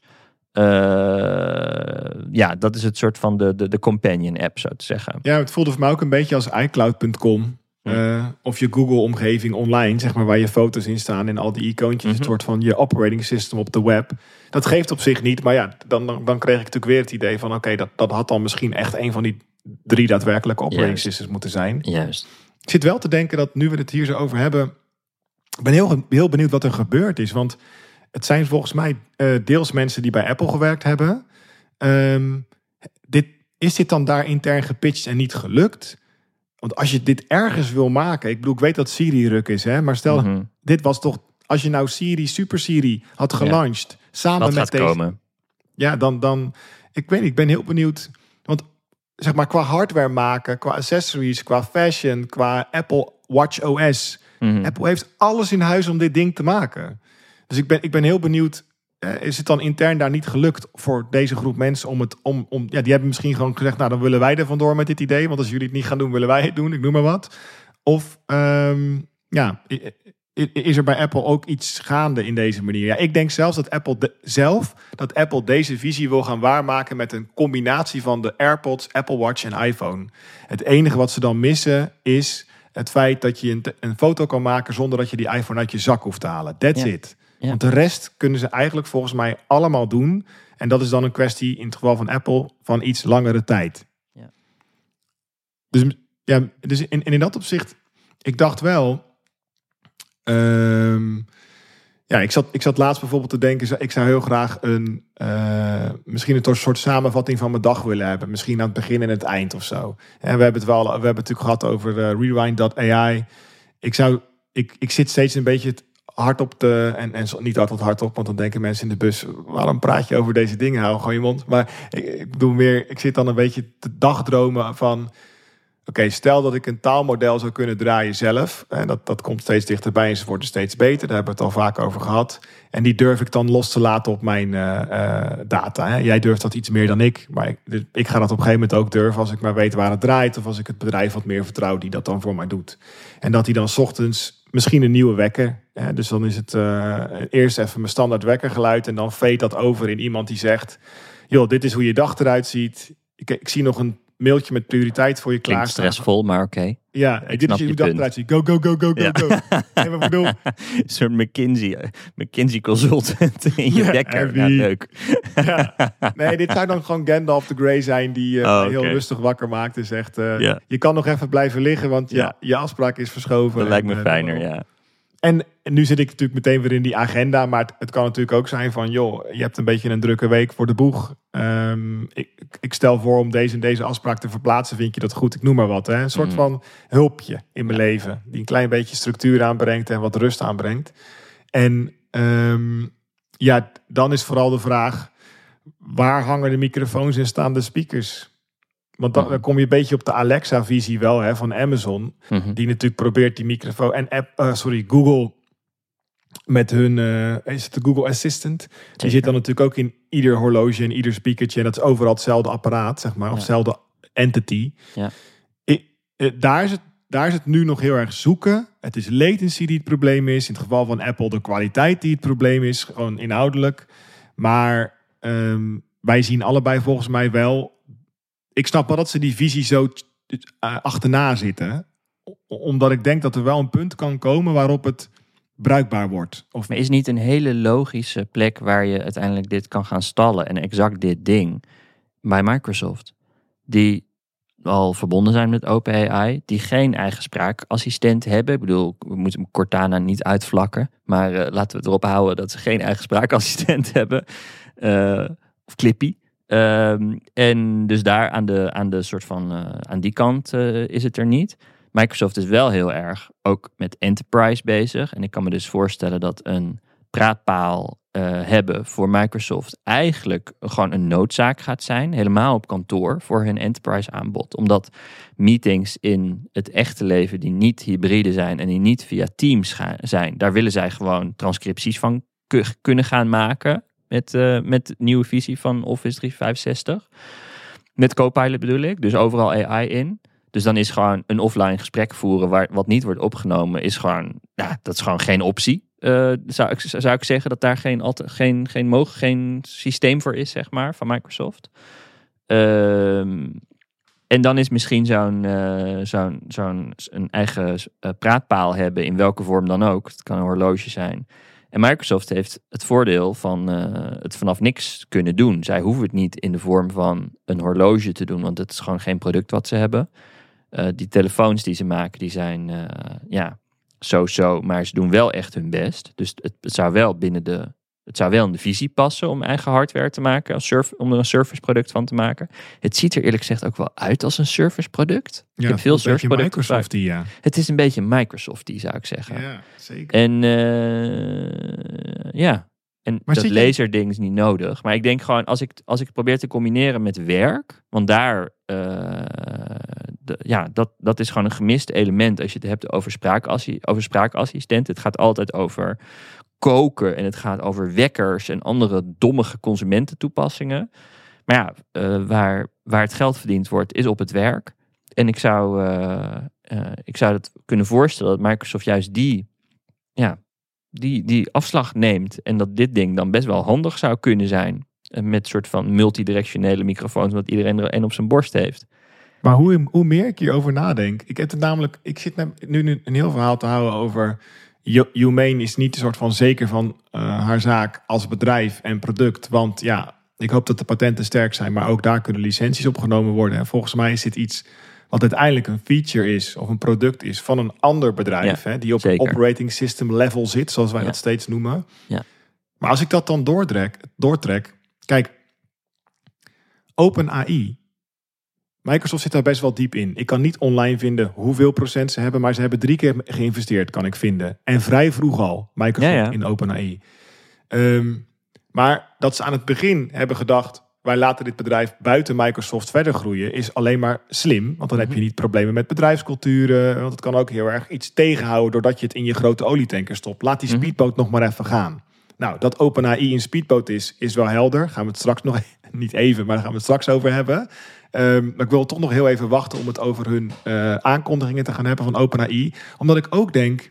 Dat is het soort van de companion app, zo te zeggen. Ja, het voelde voor mij ook een beetje als iCloud.com. Of je Google-omgeving online, zeg maar, waar je foto's in staan en al die icoontjes. Het soort van je operating system op de web. Dat geeft op zich niet, maar ja, dan kreeg ik natuurlijk weer het idee van, oké, dat had dan misschien echt een van die 3 daadwerkelijke operating systems moeten zijn. Juist. Ik zit wel te denken dat nu we het hier zo over hebben, ik ben heel benieuwd wat er gebeurd is. Want het zijn volgens mij deels mensen die bij Apple gewerkt hebben. Is dit dan daar intern gepitcht en niet gelukt? Want als je dit ergens wil maken, ik weet dat Siri ruk is, hè, maar stel, dit was toch, als je nou Super Siri had gelanceerd, samen Wat met gaat deze, komen? ja, dan, ik weet niet, ik ben heel benieuwd, want zeg maar qua hardware maken, qua accessories, qua fashion, qua Apple Watch OS, Apple heeft alles in huis om dit ding te maken. Dus ik ben heel benieuwd, is het dan intern daar niet gelukt voor deze groep mensen om die hebben misschien gewoon gezegd, nou dan willen wij er vandoor met dit idee, want als jullie het niet gaan doen, willen wij het doen, ik noem maar wat. Of is er bij Apple ook iets gaande in deze manier? Ja, ik denk zelfs dat Apple deze visie wil gaan waarmaken met een combinatie van de AirPods, Apple Watch en iPhone. Het enige wat ze dan missen is het feit dat je een foto kan maken zonder dat je die iPhone uit je zak hoeft te halen. That's it. Ja. Want de rest kunnen ze eigenlijk volgens mij allemaal doen. En dat is dan een kwestie, in het geval van Apple, van iets langere tijd. Ja. Dus in dat opzicht, ik dacht wel, ik zat laatst bijvoorbeeld te denken, ik zou heel graag misschien een soort samenvatting van mijn dag willen hebben. Misschien aan het begin en het eind of zo. En we hebben het natuurlijk gehad over rewind.ai. Ik zit steeds een beetje hardop en niet altijd hardop, want dan denken mensen in de bus, waarom praat je over deze dingen? Hou gewoon je mond. Maar ik bedoel meer, ik zit dan een beetje te dagdromen van, oké, stel dat ik een taalmodel zou kunnen draaien zelf. En dat komt steeds dichterbij en ze worden steeds beter. Daar hebben we het al vaak over gehad. En die durf ik dan los te laten op mijn data. Hè. Jij durft dat iets meer dan ik. Maar ik ga dat op een gegeven moment ook durven als ik maar weet waar het draait. Of als ik het bedrijf wat meer vertrouw die dat dan voor mij doet. En dat hij dan 's ochtends misschien een nieuwe wekker. Hè, dus dan is het eerst even mijn standaard wekkergeluid. En dan fade dat over in iemand die zegt, joh, dit is hoe je dag eruit ziet. Ik zie nog een mailtje met prioriteit voor je Klinkt klaarstaan. stressvol, maar oké. Ja, dit is snap hoe je je dag punt. eruit ziet. Go, go, go, go, go, Ja. go. Nee, maar ik bedoel, Een soort McKinsey consultant in je Ja, wekker. heavy. Ja, leuk. nee, dit zou dan gewoon Gandalf the Grey zijn die Oh, heel oké. rustig wakker maakt en zegt, Ja. je kan nog even blijven liggen, want Ja. je afspraak is verschoven. Dat lijkt me En, fijner, ja. En nu zit ik natuurlijk meteen weer in die agenda, maar het kan natuurlijk ook zijn van, joh, je hebt een beetje een drukke week voor de boeg. Ik stel voor om deze en deze afspraak te verplaatsen, vind je dat goed? Ik noem maar wat. Hè? Een soort van hulpje in mijn leven, die een klein beetje structuur aanbrengt en wat rust aanbrengt. En dan is vooral de vraag, waar hangen de microfoons en staan de speakers? Want dan kom je een beetje op de Alexa-visie wel, hè, van Amazon. Die natuurlijk probeert die microfoon en Google met hun, is het de Google Assistant? Die zit dan natuurlijk ook in ieder horloge en ieder speakertje. En dat is overal hetzelfde apparaat, zeg maar. Of hetzelfde entity. Ja. Daar is het nu nog heel erg zoeken. Het is latency die het probleem is. In het geval van Apple de kwaliteit die het probleem is. Gewoon inhoudelijk. Maar wij zien allebei volgens mij wel ik snap wel dat ze die visie zo achterna zitten. Omdat ik denk dat er wel een punt kan komen waarop het bruikbaar wordt. Of Maar is niet een hele logische plek waar je uiteindelijk dit kan gaan stallen en exact dit ding bij Microsoft, die al verbonden zijn met OpenAI, die geen eigen spraakassistent hebben. Ik bedoel, we moeten Cortana niet uitvlakken, maar laten we het erop houden dat ze geen eigen spraakassistent hebben. Of Clippy. En dus daar aan de soort van aan die kant is het er niet. Microsoft is wel heel erg ook met enterprise bezig. En ik kan me dus voorstellen dat een praatpaal hebben voor Microsoft eigenlijk gewoon een noodzaak gaat zijn. Helemaal op kantoor voor hun enterprise aanbod. Omdat meetings in het echte leven die niet hybride zijn en die niet via Teams zijn, daar willen zij gewoon transcripties van kunnen gaan maken. Met de nieuwe visie van Office 365. Met Copilot bedoel ik. Dus overal AI in. Dus dan is gewoon een offline gesprek voeren wat niet wordt opgenomen, is gewoon, dat is gewoon geen optie. Zou ik zeggen dat daar geen systeem voor is, zeg maar, van Microsoft. En dan is misschien zo'n een eigen praatpaal hebben, in welke vorm dan ook. Het kan een horloge zijn. En Microsoft heeft het voordeel van het vanaf niks kunnen doen. Zij hoeven het niet in de vorm van een horloge te doen, want het is gewoon geen product wat ze hebben. Die telefoons die ze maken, die zijn zo, maar ze doen wel echt hun best. Dus het zou wel in de visie passen om eigen hardware te maken, om er een serviceproduct van te maken. Het ziet er eerlijk gezegd ook wel uit als een serviceproduct. Ja, ik heb veel serviceproducten. Microsoft-y, ja. Het is een beetje Microsoft-y, zou ik zeggen. Ja, zeker. En maar dat laserding is niet nodig. Maar ik denk gewoon, als ik het probeer te combineren met werk, want daar, dat is gewoon een gemist element als je het hebt over spraakassistent. Het gaat altijd over koken en het gaat over wekkers en andere dommige consumententoepassingen. Maar waar het geld verdiend wordt, is op het werk. En ik zou het kunnen voorstellen dat Microsoft juist die afslag neemt. En dat dit ding dan best wel handig zou kunnen zijn. Met soort van multidirectionele microfoons, omdat iedereen er een op zijn borst heeft. Maar hoe meer ik hierover nadenk. Ik zit nu een heel verhaal te houden over Humane is niet een soort van zeker van haar zaak als bedrijf en product. Want ja, ik hoop dat de patenten sterk zijn, maar ook daar kunnen licenties opgenomen worden. En volgens mij is dit iets wat uiteindelijk een feature is of een product is van een ander bedrijf. Ja, die op een operating system level zit, zoals wij dat steeds noemen. Ja. Maar als ik dat dan doortrek. Kijk, OpenAI. Microsoft zit daar best wel diep in. Ik kan niet online vinden hoeveel procent ze hebben, maar ze hebben 3 keer geïnvesteerd, kan ik vinden. En vrij vroeg al, Microsoft in OpenAI. Maar dat ze aan het begin hebben gedacht, wij laten dit bedrijf buiten Microsoft verder groeien, is alleen maar slim. Want dan heb je niet problemen met bedrijfsculturen. Want het kan ook heel erg iets tegenhouden doordat je het in je grote olietanker stopt. Laat die speedboot nog maar even gaan. Nou, dat OpenAI een speedboot is wel helder. Gaan we het straks nog, niet even, maar daar gaan we het straks over hebben. Maar ik wil toch nog heel even wachten om het over hun aankondigingen te gaan hebben van OpenAI. Omdat ik ook denk,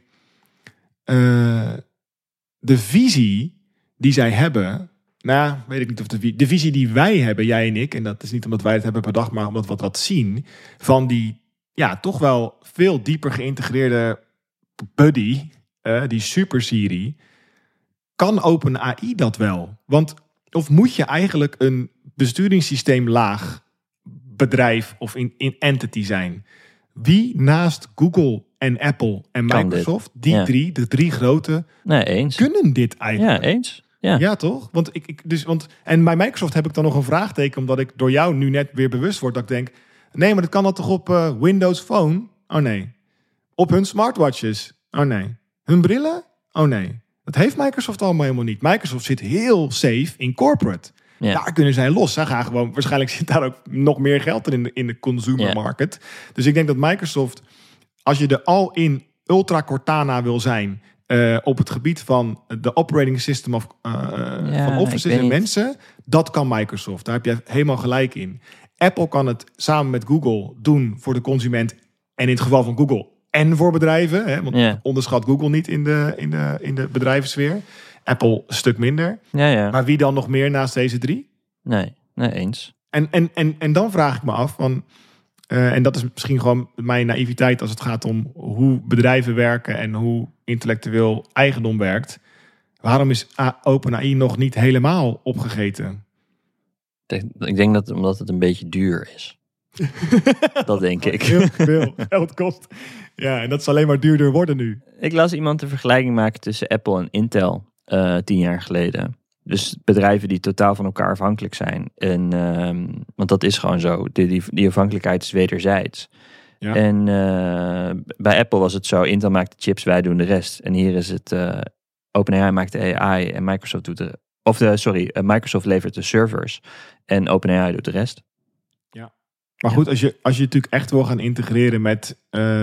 de visie die zij hebben, weet ik niet of de visie die wij hebben, jij en ik, en dat is niet omdat wij het hebben bedacht, maar omdat we dat zien, van die toch wel veel dieper geïntegreerde buddy, die Super Siri, kan OpenAI dat wel? Want of moet je eigenlijk een besturingssysteemlaag bedrijf of in entity zijn? Wie naast Google en Apple en Microsoft, de drie grote, kunnen dit eigenlijk? Ja, eens. Ja, toch? En bij Microsoft heb ik dan nog een vraagteken, omdat ik door jou nu net weer bewust word dat ik denk, nee, maar dat kan dat toch op Windows Phone? Oh nee. Op hun smartwatches? Oh nee. Hun brillen? Oh nee. Dat heeft Microsoft allemaal helemaal niet. Microsoft zit heel safe in corporate. Ja. Daar kunnen zij los. Zij gaan gewoon, waarschijnlijk zit daar ook nog meer geld in de consumer market. Dus ik denk dat Microsoft, als je de all-in ultra Cortana wil zijn op het gebied van de operating system van offices en mensen, dat kan Microsoft. Daar heb je helemaal gelijk in. Apple kan het samen met Google doen voor de consument en in het geval van Google en voor bedrijven. Want onderschat Google niet in de bedrijvensfeer. Apple een stuk minder. Ja. Maar wie dan nog meer naast deze 3? Nee, eens. En dan vraag ik me af, en dat is misschien gewoon mijn naïviteit als het gaat om hoe bedrijven werken en hoe intellectueel eigendom werkt. Waarom is OpenAI nog niet helemaal opgegeten? Ik denk dat omdat het een beetje duur is. Dat denk ik. Heel veel geld kost. Ja, en dat is alleen maar duurder worden nu. Ik las iemand de vergelijking maken tussen Apple en Intel 10 jaar geleden. Dus bedrijven die totaal van elkaar afhankelijk zijn. Want dat is gewoon zo. Die afhankelijkheid is wederzijds. Ja. En bij Apple was het zo. Intel maakt de chips, wij doen de rest. En hier is het OpenAI maakt de AI en Microsoft doet Microsoft levert de servers en OpenAI doet de rest. Maar goed, als je natuurlijk echt wil gaan integreren met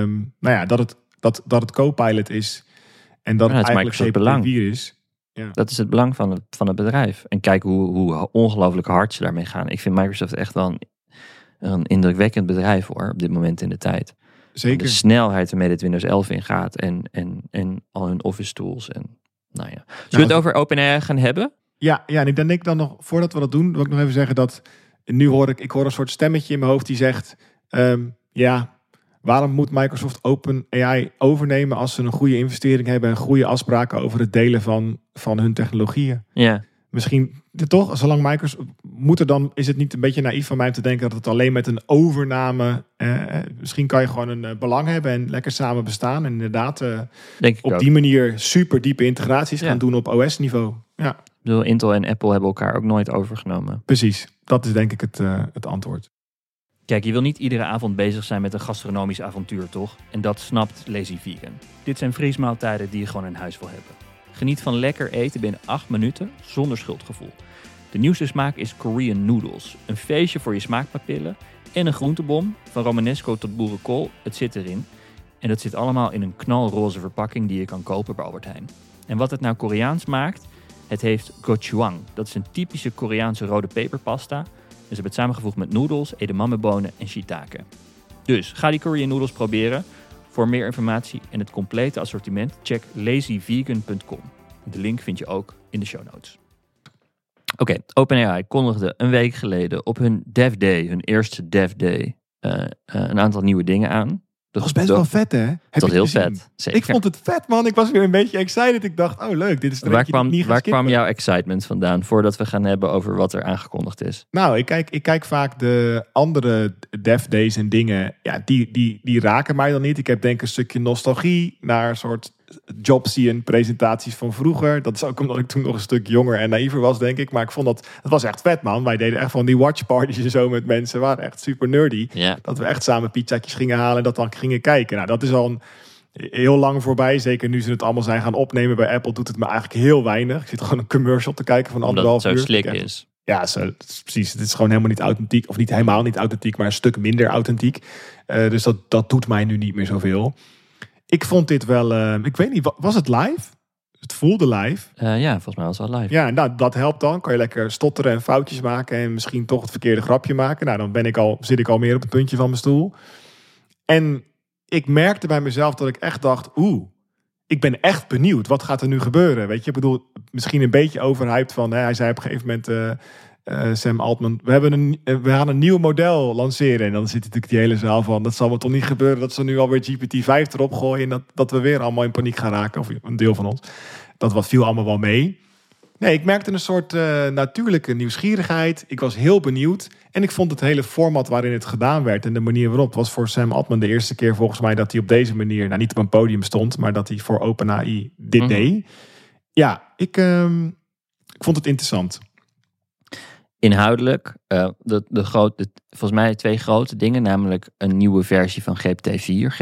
dat het Copilot is en dat het eigenlijk GPT-4 is. Ja. Dat is het belang van het bedrijf. En kijk hoe ongelooflijk hard ze daarmee gaan. Ik vind Microsoft echt wel een indrukwekkend bedrijf hoor, op dit moment in de tijd. Zeker. De snelheid waarmee dit Windows 11 ingaat en al hun Office tools. En, nou ja. Zullen we het over OpenAI gaan hebben? Ja, en ik denk dan nog, voordat we dat doen, wil ik nog even zeggen dat nu hoor ik een soort stemmetje in mijn hoofd die zegt, waarom moet Microsoft OpenAI overnemen als ze een goede investering hebben en goede afspraken over het delen van hun technologieën? Ja. Misschien toch, zolang Microsoft moet er dan, is het niet een beetje naïef van mij om te denken dat het alleen met een overname, misschien kan je gewoon een belang hebben en lekker samen bestaan en inderdaad op die manier super diepe integraties gaan doen op OS-niveau. Ja. Ik bedoel, Intel en Apple hebben elkaar ook nooit overgenomen. Precies, dat is denk ik het antwoord. Kijk, je wil niet iedere avond bezig zijn met een gastronomisch avontuur, toch? En dat snapt Lazy Vegan. Dit zijn vriesmaaltijden die je gewoon in huis wil hebben. Geniet van lekker eten binnen 8 minuten zonder schuldgevoel. De nieuwste smaak is Korean Noodles. Een feestje voor je smaakpapillen en een groentebom. Van romanesco tot boerenkool, het zit erin. En dat zit allemaal in een knalroze verpakking die je kan kopen bij Albert Heijn. En wat het nou Koreaans maakt, het heeft gochujang. Dat is een typische Koreaanse rode peperpasta. En ze hebben het samengevoegd met noedels, edamamebonen en shiitake. Dus ga die Korean Noodles proberen. Voor meer informatie en het complete assortiment check lazyvegan.com. De link vind je ook in de show notes. Oké, OpenAI kondigde een week geleden op hun Dev Day, hun eerste Dev Day, een aantal nieuwe dingen aan. Dat was best wel vet, hè? Dat was heel vet. Zeker. Ik vond het vet, man. Ik was weer een beetje excited. Ik dacht, oh leuk, dit is Waar kwam jouw excitement vandaan voordat we gaan hebben over wat er aangekondigd is? Nou, ik kijk vaak de andere Dev Days en dingen. Ja, die raken mij dan niet. Ik heb denk ik een stukje nostalgie naar een soort jobsie en presentaties van vroeger. Dat is ook omdat ik toen nog een stuk jonger en naïver was, denk ik. Maar ik vond dat was echt vet, man. Wij deden echt van die watchparties en zo met mensen. We waren echt super nerdy. Ja. Dat we echt samen pizzaatjes gingen halen en dat dan gingen kijken. Nou, dat is al heel lang voorbij. Zeker nu ze het allemaal zijn gaan opnemen bij Apple, doet het me eigenlijk heel weinig. Ik zit gewoon een commercial te kijken van 1,5 uur. Omdat het zo slik is. Ja, precies. Het is gewoon helemaal niet authentiek. Of niet helemaal niet authentiek, maar een stuk minder authentiek. Dus dat doet mij nu niet meer zoveel. Ik vond dit wel, ik weet niet, was het live? Het voelde live. Ja, volgens mij was het wel live. Ja, nou, dat helpt dan. Kan je lekker stotteren en foutjes maken en misschien toch het verkeerde grapje maken. Nou, dan zit ik al meer op het puntje van mijn stoel. En ik merkte bij mezelf dat ik echt dacht, ik ben echt benieuwd. Wat gaat er nu gebeuren? Weet je, ik bedoel, misschien een beetje overhyped van, hij zei op een gegeven moment, Sam Altman, we gaan een nieuw model lanceren. En dan zit natuurlijk die hele zaal van, dat zal me toch niet gebeuren dat ze nu alweer GPT-5 erop gooien en dat we weer allemaal in paniek gaan raken. Of een deel van ons. Dat viel allemaal wel mee. Nee, ik merkte een soort natuurlijke nieuwsgierigheid. Ik was heel benieuwd. En ik vond het hele format waarin het gedaan werd en de manier waarop was voor Sam Altman de eerste keer volgens mij dat hij op deze manier, nou niet op een podium stond, maar dat hij voor OpenAI dit deed. Ja, ik vond het interessant. Inhoudelijk, volgens mij 2 grote dingen, namelijk een nieuwe versie van GPT-4,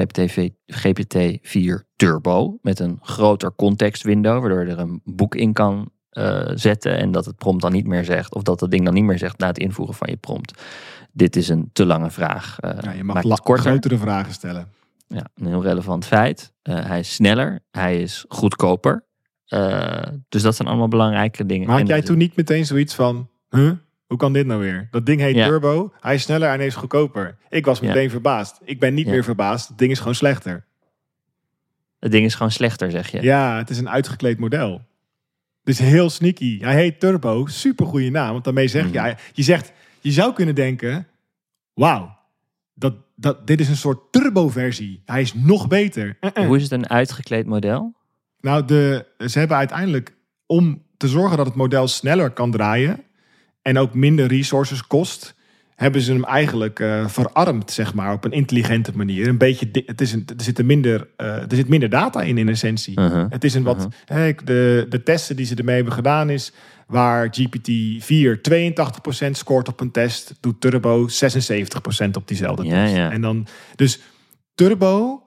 GPT-4 Turbo, met een groter context window, waardoor je er een boek in kan zetten en dat het prompt dan niet meer zegt, of dat het ding dan niet meer zegt na het invoeren van je prompt. Dit is een te lange vraag. Je mag grotere vragen stellen. Ja, een heel relevant feit. Hij is sneller, hij is goedkoper. Dus dat zijn allemaal belangrijke dingen. Maar had jij toen niet meteen zoiets van, hoe kan dit nou weer? Dat ding heet Turbo, hij is sneller en hij is goedkoper. Ik was meteen verbaasd. Ik ben niet meer verbaasd, het ding is gewoon slechter. Het ding is gewoon slechter, zeg je? Ja, het is een uitgekleed model. Het is heel sneaky. Hij heet Turbo, supergoeie naam. Want daarmee zeg je je zou kunnen denken, wauw, dit is een soort turbo-versie. Hij is nog beter. Hoe is het een uitgekleed model? Nou, ze hebben uiteindelijk, om te zorgen dat het model sneller kan draaien en ook minder resources kost, hebben ze hem eigenlijk verarmd, zeg maar, op een intelligente manier. Een beetje, er zit minder data in essentie. Het is de testen die ze ermee hebben gedaan is, waar GPT-4 82% scoort op een test, doet Turbo 76% op diezelfde test. Ja. En dan, dus Turbo,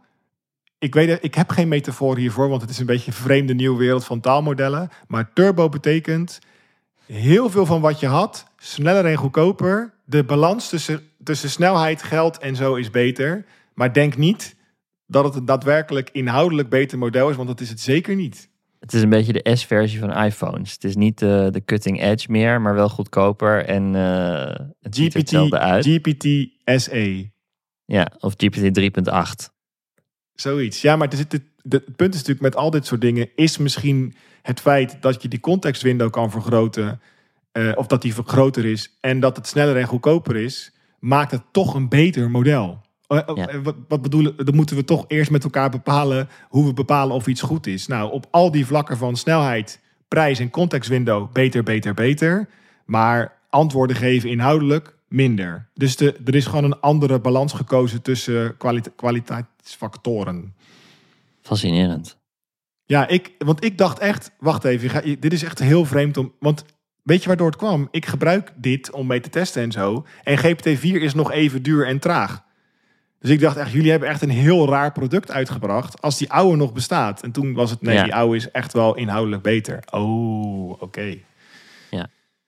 ik heb geen metafoor hiervoor, want het is een beetje een vreemde nieuwe wereld van taalmodellen. Maar Turbo betekent heel veel van wat je had, sneller en goedkoper. De balans tussen snelheid, geld en zo is beter. Maar denk niet dat het een daadwerkelijk inhoudelijk beter model is, want dat is het zeker niet. Het is een beetje de S-versie van iPhones. Het is niet de cutting edge meer, maar wel goedkoper. En het ziet er hetzelfde uit. GPT SE. Ja, of GPT 3.8. Zoiets. Ja, maar het punt is natuurlijk met al dit soort dingen, is misschien het feit dat je die contextwindow kan vergroten, of dat die groter is en dat het sneller en goedkoper is, maakt het toch een beter model. Wat bedoelen? Dan moeten we toch eerst met elkaar bepalen hoe we bepalen of iets goed is. Nou, op al die vlakken van snelheid, prijs en contextwindow beter. Maar antwoorden geven inhoudelijk minder. Dus er is gewoon een andere balans gekozen tussen kwaliteitsfactoren. Fascinerend. Ja, want ik dacht echt, wacht even, dit is echt heel vreemd want weet je waardoor het kwam? Ik gebruik dit om mee te testen en zo. En GPT-4 is nog even duur en traag. Dus ik dacht echt, jullie hebben echt een heel raar product uitgebracht als die oude nog bestaat. En toen was het, die oude is echt wel inhoudelijk beter. Oh, oké. Ja.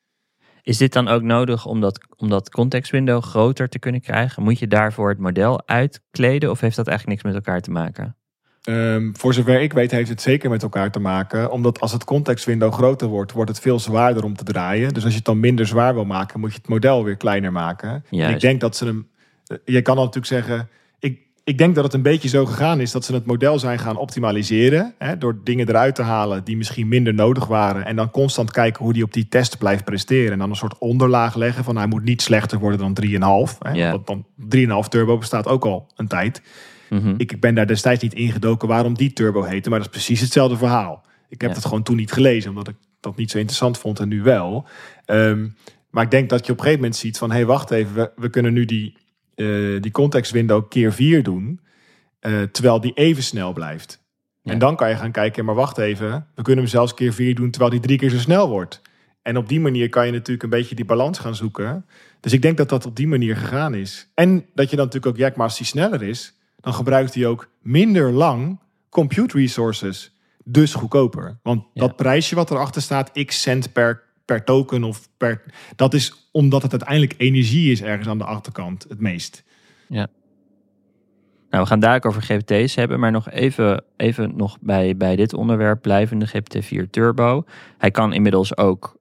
Is dit dan ook nodig om dat contextwindow groter te kunnen krijgen? Moet je daarvoor het model uitkleden of heeft dat eigenlijk niks met elkaar te maken? Voor zover ik weet heeft het zeker met elkaar te maken. Omdat als het contextwindow groter wordt het veel zwaarder om te draaien. Dus als je het dan minder zwaar wil maken, moet je het model weer kleiner maken. En ik denk dat ze hem... Je kan dan natuurlijk zeggen, ik denk dat het een beetje zo gegaan is dat ze het model zijn gaan optimaliseren. Door dingen eruit te halen die misschien minder nodig waren. En dan constant kijken hoe die op die test blijft presteren. En dan een soort onderlaag leggen van hij moet niet slechter worden dan 3,5. Want dan 3,5 turbo bestaat ook al een tijd. Mm-hmm. Ik ben daar destijds niet ingedoken waarom die turbo heette. Maar dat is precies hetzelfde verhaal. Ik heb het gewoon toen niet gelezen, omdat ik dat niet zo interessant vond en nu wel. Maar ik denk dat je op een gegeven moment ziet van wacht even, we kunnen nu die contextwindow keer 4 doen, terwijl die even snel blijft. Ja. En dan kan je gaan kijken, maar wacht even, we kunnen hem zelfs keer 4 doen, terwijl die 3 keer zo snel wordt. En op die manier kan je natuurlijk een beetje die balans gaan zoeken. Dus ik denk dat dat op die manier gegaan is. En dat je dan natuurlijk ook, maar als die sneller is, dan gebruikt hij ook minder lang compute resources, dus goedkoper. Want dat prijsje wat erachter staat, x cent per token of dat is omdat het uiteindelijk energie is ergens aan de achterkant het meest. Ja. Nou, we gaan daar ook over GPT's hebben, maar nog even nog bij dit onderwerp blijvende GPT-4 Turbo. Hij kan inmiddels ook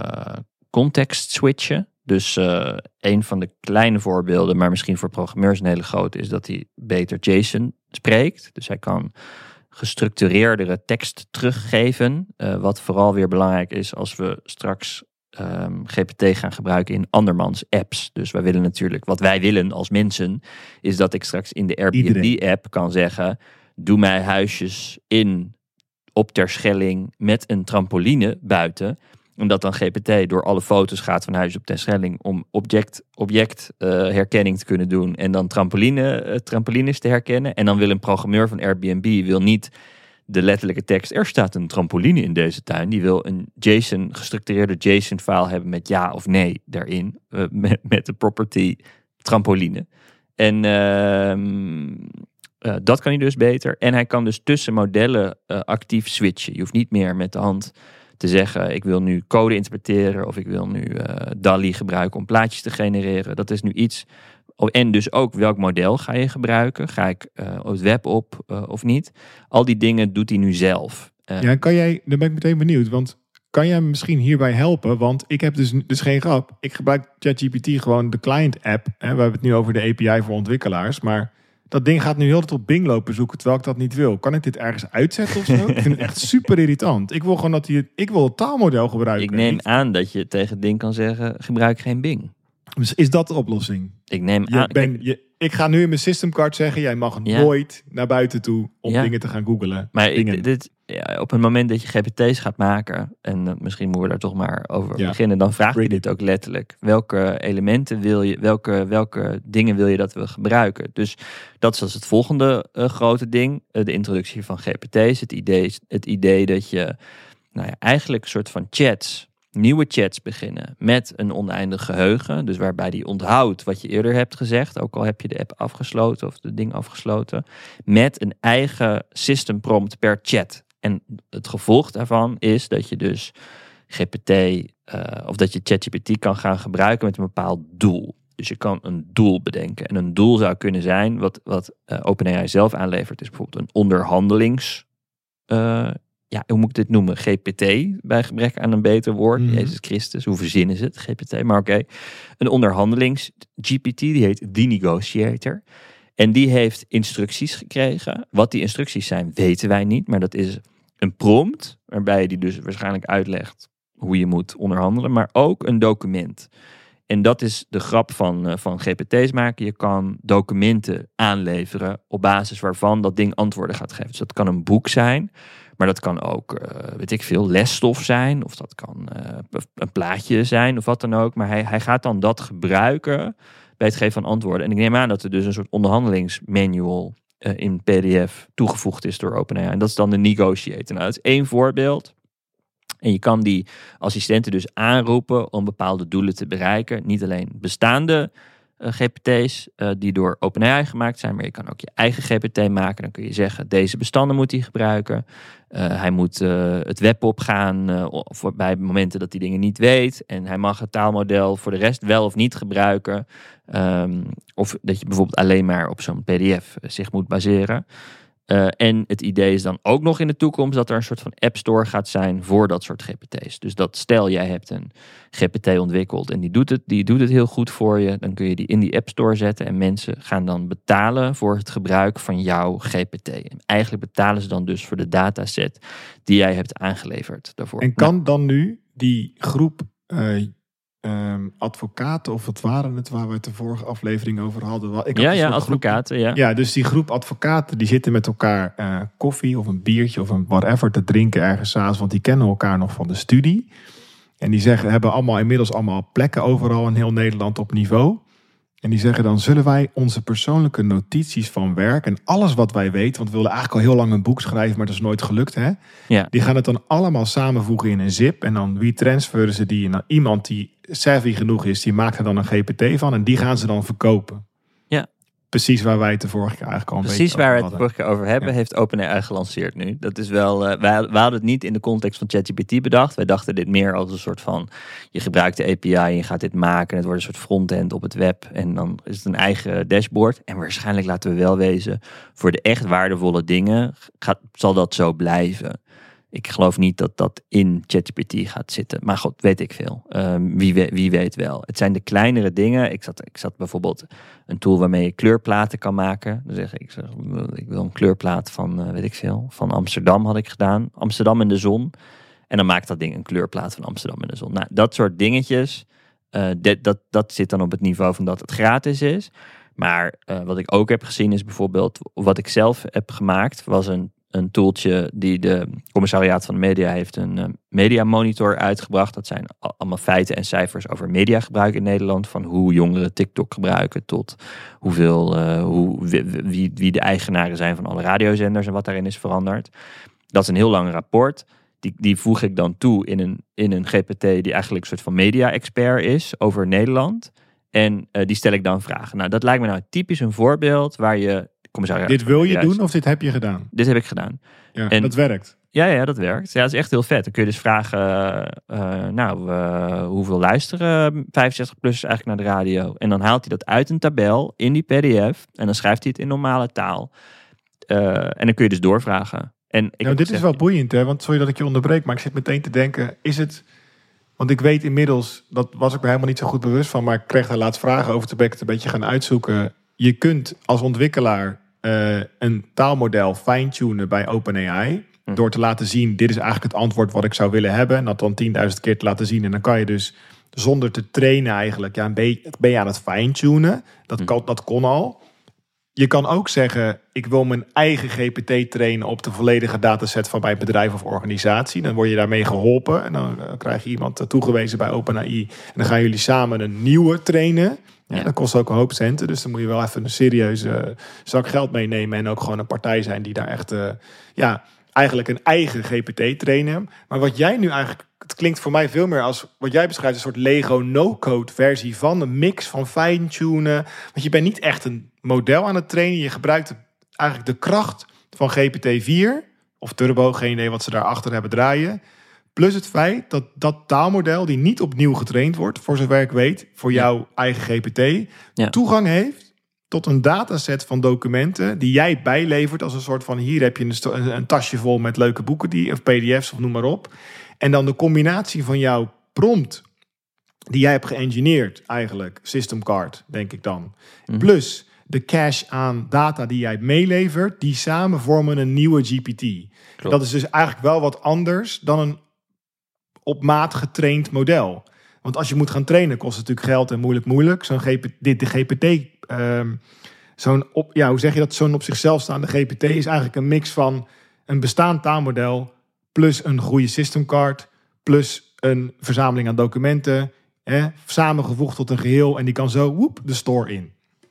context switchen. Dus een van de kleine voorbeelden, maar misschien voor programmeurs een hele grote, is dat hij beter JSON spreekt. Dus hij kan gestructureerdere tekst teruggeven. Wat vooral weer belangrijk is als we straks GPT gaan gebruiken in andermans apps. Dus wij willen natuurlijk, wat wij willen als mensen, is dat ik straks in de Airbnb-app kan zeggen, doe mij huisjes op Terschelling met een trampoline buiten. Omdat dan GPT door alle foto's gaat van huis op Terschelling om objectherkenning te kunnen doen en dan trampolines te herkennen. En dan wil een programmeur van Airbnb niet de letterlijke tekst, er staat een trampoline in deze tuin. Die wil een gestructureerde JSON-file hebben met ja of nee daarin. Met de property trampoline. En dat kan hij dus beter. En hij kan dus tussen modellen actief switchen. Je hoeft niet meer met de hand te zeggen, ik wil nu code interpreteren of ik wil nu DALL-E gebruiken om plaatjes te genereren. Dat is nu iets. En dus ook welk model ga je gebruiken? Ga ik het web op of niet? Al die dingen doet hij nu zelf. Dan ben ik meteen benieuwd, want kan jij me misschien hierbij helpen? Want ik heb dus geen grap. Ik gebruik ChatGPT gewoon de client app. We hebben het nu over de API voor ontwikkelaars, maar dat ding gaat nu heel de tijd op Bing lopen zoeken, terwijl ik dat niet wil. Kan ik dit ergens uitzetten of zo? Ik vind het echt super irritant. Ik wil gewoon ik wil het taalmodel gebruiken. Ik neem aan dat je tegen het ding kan zeggen, gebruik geen Bing. Dus is dat de oplossing? Ik neem aan... Ik ga nu in mijn systemcard zeggen, jij mag nooit naar buiten toe om dingen te gaan googlen. Maar op het moment dat je GPT's gaat maken, en misschien moeten we daar toch maar over beginnen, dan vraag je dit ook letterlijk. Welke elementen wil je, welke dingen wil je dat we gebruiken? Dus dat is als het volgende grote ding, de introductie van GPT's. Het idee dat je eigenlijk een soort van nieuwe chats beginnen met een oneindig geheugen. Dus waarbij die onthoudt wat je eerder hebt gezegd. Ook al heb je de app afgesloten of de ding afgesloten. Met een eigen system prompt per chat. En het gevolg daarvan is dat je dus GPT of dat je ChatGPT kan gaan gebruiken met een bepaald doel. Dus je kan een doel bedenken. En een doel zou kunnen zijn, wat OpenAI zelf aanlevert, is bijvoorbeeld een onderhandelings... hoe moet ik dit noemen? GPT, bij gebrek aan een beter woord. Jezus Christus, hoe verzinnen ze het? GPT, maar oké. Een onderhandelings-GPT, die heet The Negotiator. En die heeft instructies gekregen. Wat die instructies zijn, weten wij niet. Maar dat is een prompt, waarbij die dus waarschijnlijk uitlegt hoe je moet onderhandelen. Maar ook een document. En dat is de grap van GPT's maken. Je kan documenten aanleveren op basis waarvan dat ding antwoorden gaat geven. Dus dat kan een boek zijn. Maar dat kan ook, lesstof zijn. Of dat kan een plaatje zijn of wat dan ook. Maar hij gaat dan dat gebruiken bij het geven van antwoorden. En ik neem aan dat er dus een soort onderhandelingsmanual in PDF toegevoegd is door OpenAI. En dat is dan de Negotiator. Nou, dat is één voorbeeld. En je kan die assistenten dus aanroepen om bepaalde doelen te bereiken. Niet alleen bestaande GPT's die door OpenAI gemaakt zijn, maar je kan ook je eigen GPT maken. Dan kun je zeggen, deze bestanden moet hij gebruiken. Hij moet het web opgaan bij momenten dat hij dingen niet weet. En hij mag het taalmodel voor de rest wel of niet gebruiken. Of dat je bijvoorbeeld alleen maar op zo'n PDF zich moet baseren. En het idee is dan ook nog in de toekomst dat er een soort van app store gaat zijn voor dat soort GPT's. Dus dat stel jij hebt een GPT ontwikkeld en die doet het heel goed voor je. Dan kun je die in die app store zetten en mensen gaan dan betalen voor het gebruik van jouw GPT. En eigenlijk betalen ze dan dus voor de dataset die jij hebt aangeleverd daarvoor. En kan dan nu die groep advocaten, of wat waren het waar we het de vorige aflevering over hadden? Advocaten, ja. Ja, dus die groep advocaten die zitten met elkaar koffie of een biertje of een whatever te drinken ergens 's avonds, want die kennen elkaar nog van de studie. En die hebben inmiddels allemaal plekken overal in heel Nederland op niveau. En die zeggen dan, zullen wij onze persoonlijke notities van werk en alles wat wij weten, want we wilden eigenlijk al heel lang een boek schrijven, maar dat is nooit gelukt, hè? Ja. Die gaan het dan allemaal samenvoegen in een zip en dan retransferen ze die naar iemand die savvy genoeg is, die maakt er dan een GPT van en die gaan ze dan verkopen. Ja. Precies waar wij het de vorige keer eigenlijk al een Precies beetje waar we over het vorige keer over hebben, heeft OpenAI gelanceerd nu. Dat is wel, wij hadden het niet in de context van ChatGPT bedacht. Wij dachten dit meer als een soort van, je gebruikt de API en je gaat dit maken. En het wordt een soort frontend op het web. En dan is het een eigen dashboard. En waarschijnlijk, laten we wel wezen, voor de echt waardevolle dingen zal dat zo blijven. Ik geloof niet dat dat in ChatGPT gaat zitten. Maar god, weet ik veel. Wie weet wel. Het zijn de kleinere dingen. Ik zat bijvoorbeeld een tool waarmee je kleurplaten kan maken. Dan zeg ik wil een kleurplaat van, van Amsterdam had ik gedaan. Amsterdam in de zon. En dan maakt dat ding een kleurplaat van Amsterdam in de zon. Nou, dat soort dingetjes. Dat zit dan op het niveau van dat het gratis is. Maar wat ik ook heb gezien is bijvoorbeeld, wat ik zelf heb gemaakt, was een tooltje die de Commissariaat van de Media heeft een media monitor uitgebracht. Dat zijn allemaal feiten en cijfers over mediagebruik in Nederland. Van hoe jongeren TikTok gebruiken tot wie de eigenaren zijn van alle radiozenders en wat daarin is veranderd. Dat is een heel lang rapport. Die voeg ik dan toe in een GPT die eigenlijk een soort van media-expert is over Nederland. En die stel ik dan vragen. Nou, dat lijkt me nou typisch een voorbeeld waar je... Dit wil je doen of dit heb je gedaan? Dit heb ik gedaan. Ja, en dat werkt? Ja, dat werkt. Ja, dat is echt heel vet. Dan kun je dus vragen, hoeveel luisteren 65-plussers eigenlijk naar de radio? En dan haalt hij dat uit een tabel in die PDF. En dan schrijft hij het in normale taal. En dan kun je dus doorvragen. En dit is wel boeiend, hè? Want sorry dat ik je onderbreek, maar ik zit meteen te denken, is het... Want ik weet inmiddels, dat was ik me helemaal niet zo goed bewust van, maar ik kreeg daar laatst vragen over, toen ben ik het een beetje gaan uitzoeken. Je kunt als ontwikkelaar een taalmodel fine-tunen bij OpenAI. Door te laten zien, dit is eigenlijk het antwoord wat ik zou willen hebben. En dat dan 10.000 keer te laten zien. En dan kan je dus zonder te trainen eigenlijk. Ja, ben je aan het fine-tunen. Dat kon al. Je kan ook zeggen, ik wil mijn eigen GPT trainen op de volledige dataset van mijn bedrijf of organisatie. Dan word je daarmee geholpen en dan krijg je iemand toegewezen bij OpenAI. En dan gaan jullie samen een nieuwe trainen. Ja, dat kost ook een hoop centen, dus dan moet je wel even een serieuze zak geld meenemen. En ook gewoon een partij zijn die daar echt eigenlijk een eigen GPT trainen. Maar wat jij nu eigenlijk, het klinkt voor mij veel meer als wat jij beschrijft, een soort Lego no-code versie van een mix van fine-tunen. Want je bent niet echt een model aan het trainen. Je gebruikt eigenlijk de kracht van GPT-4 of Turbo, geen idee wat ze daarachter hebben draaien. Plus het feit dat dat taalmodel die niet opnieuw getraind wordt, voor zover ik weet, voor jouw eigen GPT, toegang heeft tot een dataset van documenten die jij bijlevert als een soort van, hier heb je een tasje vol met leuke boeken of pdf's of noem maar op. En dan de combinatie van jouw prompt die jij hebt geëngineerd eigenlijk, system card, denk ik dan. Plus de cache aan data die jij meelevert, die samen vormen een nieuwe GPT. Klopt. Dat is dus eigenlijk wel wat anders dan een op maat getraind model. Want als je moet gaan trainen, kost het natuurlijk geld en moeilijk. Zo'n GPT, hoe zeg je dat? Zo'n op zichzelf staande GPT is eigenlijk een mix van een bestaand taalmodel plus een goede systemcard plus een verzameling aan documenten, samengevoegd tot een geheel en die kan zo de store in.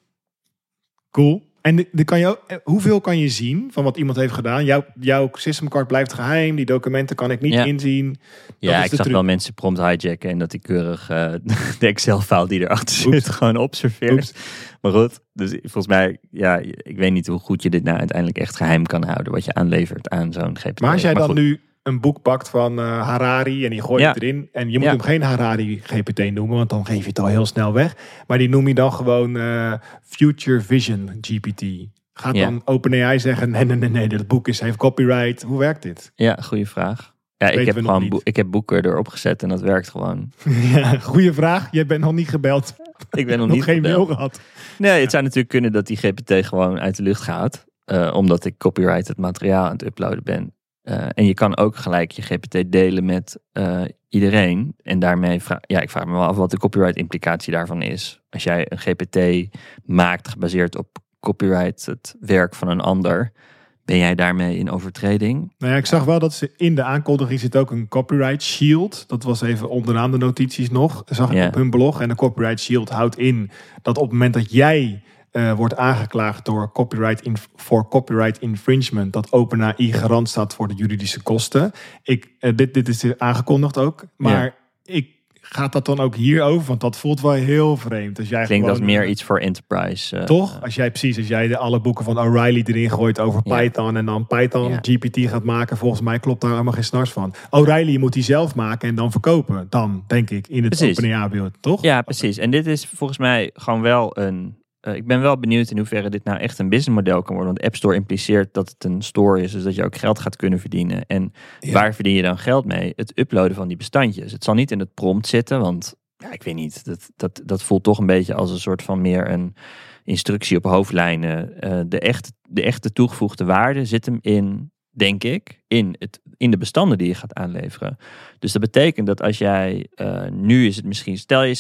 Cool. En hoeveel kan je zien van wat iemand heeft gedaan? Jouw systemcard blijft geheim. Die documenten kan ik niet inzien. Ja, ik zag wel mensen prompt hijacken en dat die keurig de Excel-file die erachter zit gewoon observeert. Maar goed, dus volgens mij, ik weet niet hoe goed je dit nou uiteindelijk echt geheim kan houden. Wat je aanlevert aan zo'n GPT. Maar als jij dan nu een boek pakt van Harari en die gooi je erin. En je moet hem geen Harari GPT noemen, want dan geef je het al heel snel weg. Maar die noem je dan gewoon Future Vision GPT. Gaat dan OpenAI zeggen, nee, dat boek heeft copyright. Hoe werkt dit? Ja, goede vraag. Ja, ik heb boeken erop gezet en dat werkt gewoon. Ja, goede vraag. Jij bent nog niet gebeld. Ik ben nog niet geen mail gehad. Nee, het zou natuurlijk kunnen dat die GPT gewoon uit de lucht gaat. Omdat ik copyrighted materiaal aan het uploaden ben. En je kan ook gelijk je GPT delen met iedereen. En daarmee ik vraag me wel af wat de copyright implicatie daarvan is. Als jij een GPT maakt gebaseerd op copyright, het werk van een ander, ben jij daarmee in overtreding? Nou ja, ik zag wel dat ze in de aankondiging zit ook een copyright shield. Dat was even onderaan de notities nog. Dat zag ik op hun blog. En de copyright shield houdt in dat op het moment dat jij wordt aangeklaagd door copyright infringement, dat OpenAI garant staat voor de juridische kosten. Dit is aangekondigd ook. Maar gaat dat dan ook hierover? Want dat voelt wel heel vreemd. Als jij ik denk dat meer iets voor enterprise. Toch? Als jij alle boeken van O'Reilly erin gooit over Python en dan Python GPT gaat maken, volgens mij klopt daar helemaal geen snars van. O'Reilly moet die zelf maken en dan verkopen. Dan, denk ik, in het OpenAI-beeld, toch? Ja, precies. En dit is volgens mij gewoon wel een... ik ben wel benieuwd in hoeverre dit nou echt een businessmodel kan worden. Want de App Store impliceert dat het een store is, dus dat je ook geld gaat kunnen verdienen. En waar verdien je dan geld mee? Het uploaden van die bestandjes. Het zal niet in het prompt zitten, want ik weet niet. Dat voelt toch een beetje als een soort van meer een instructie op hoofdlijnen. De echte toegevoegde waarde zit hem in, denk ik, in de bestanden die je gaat aanleveren. Dus dat betekent dat als jij nu is het misschien,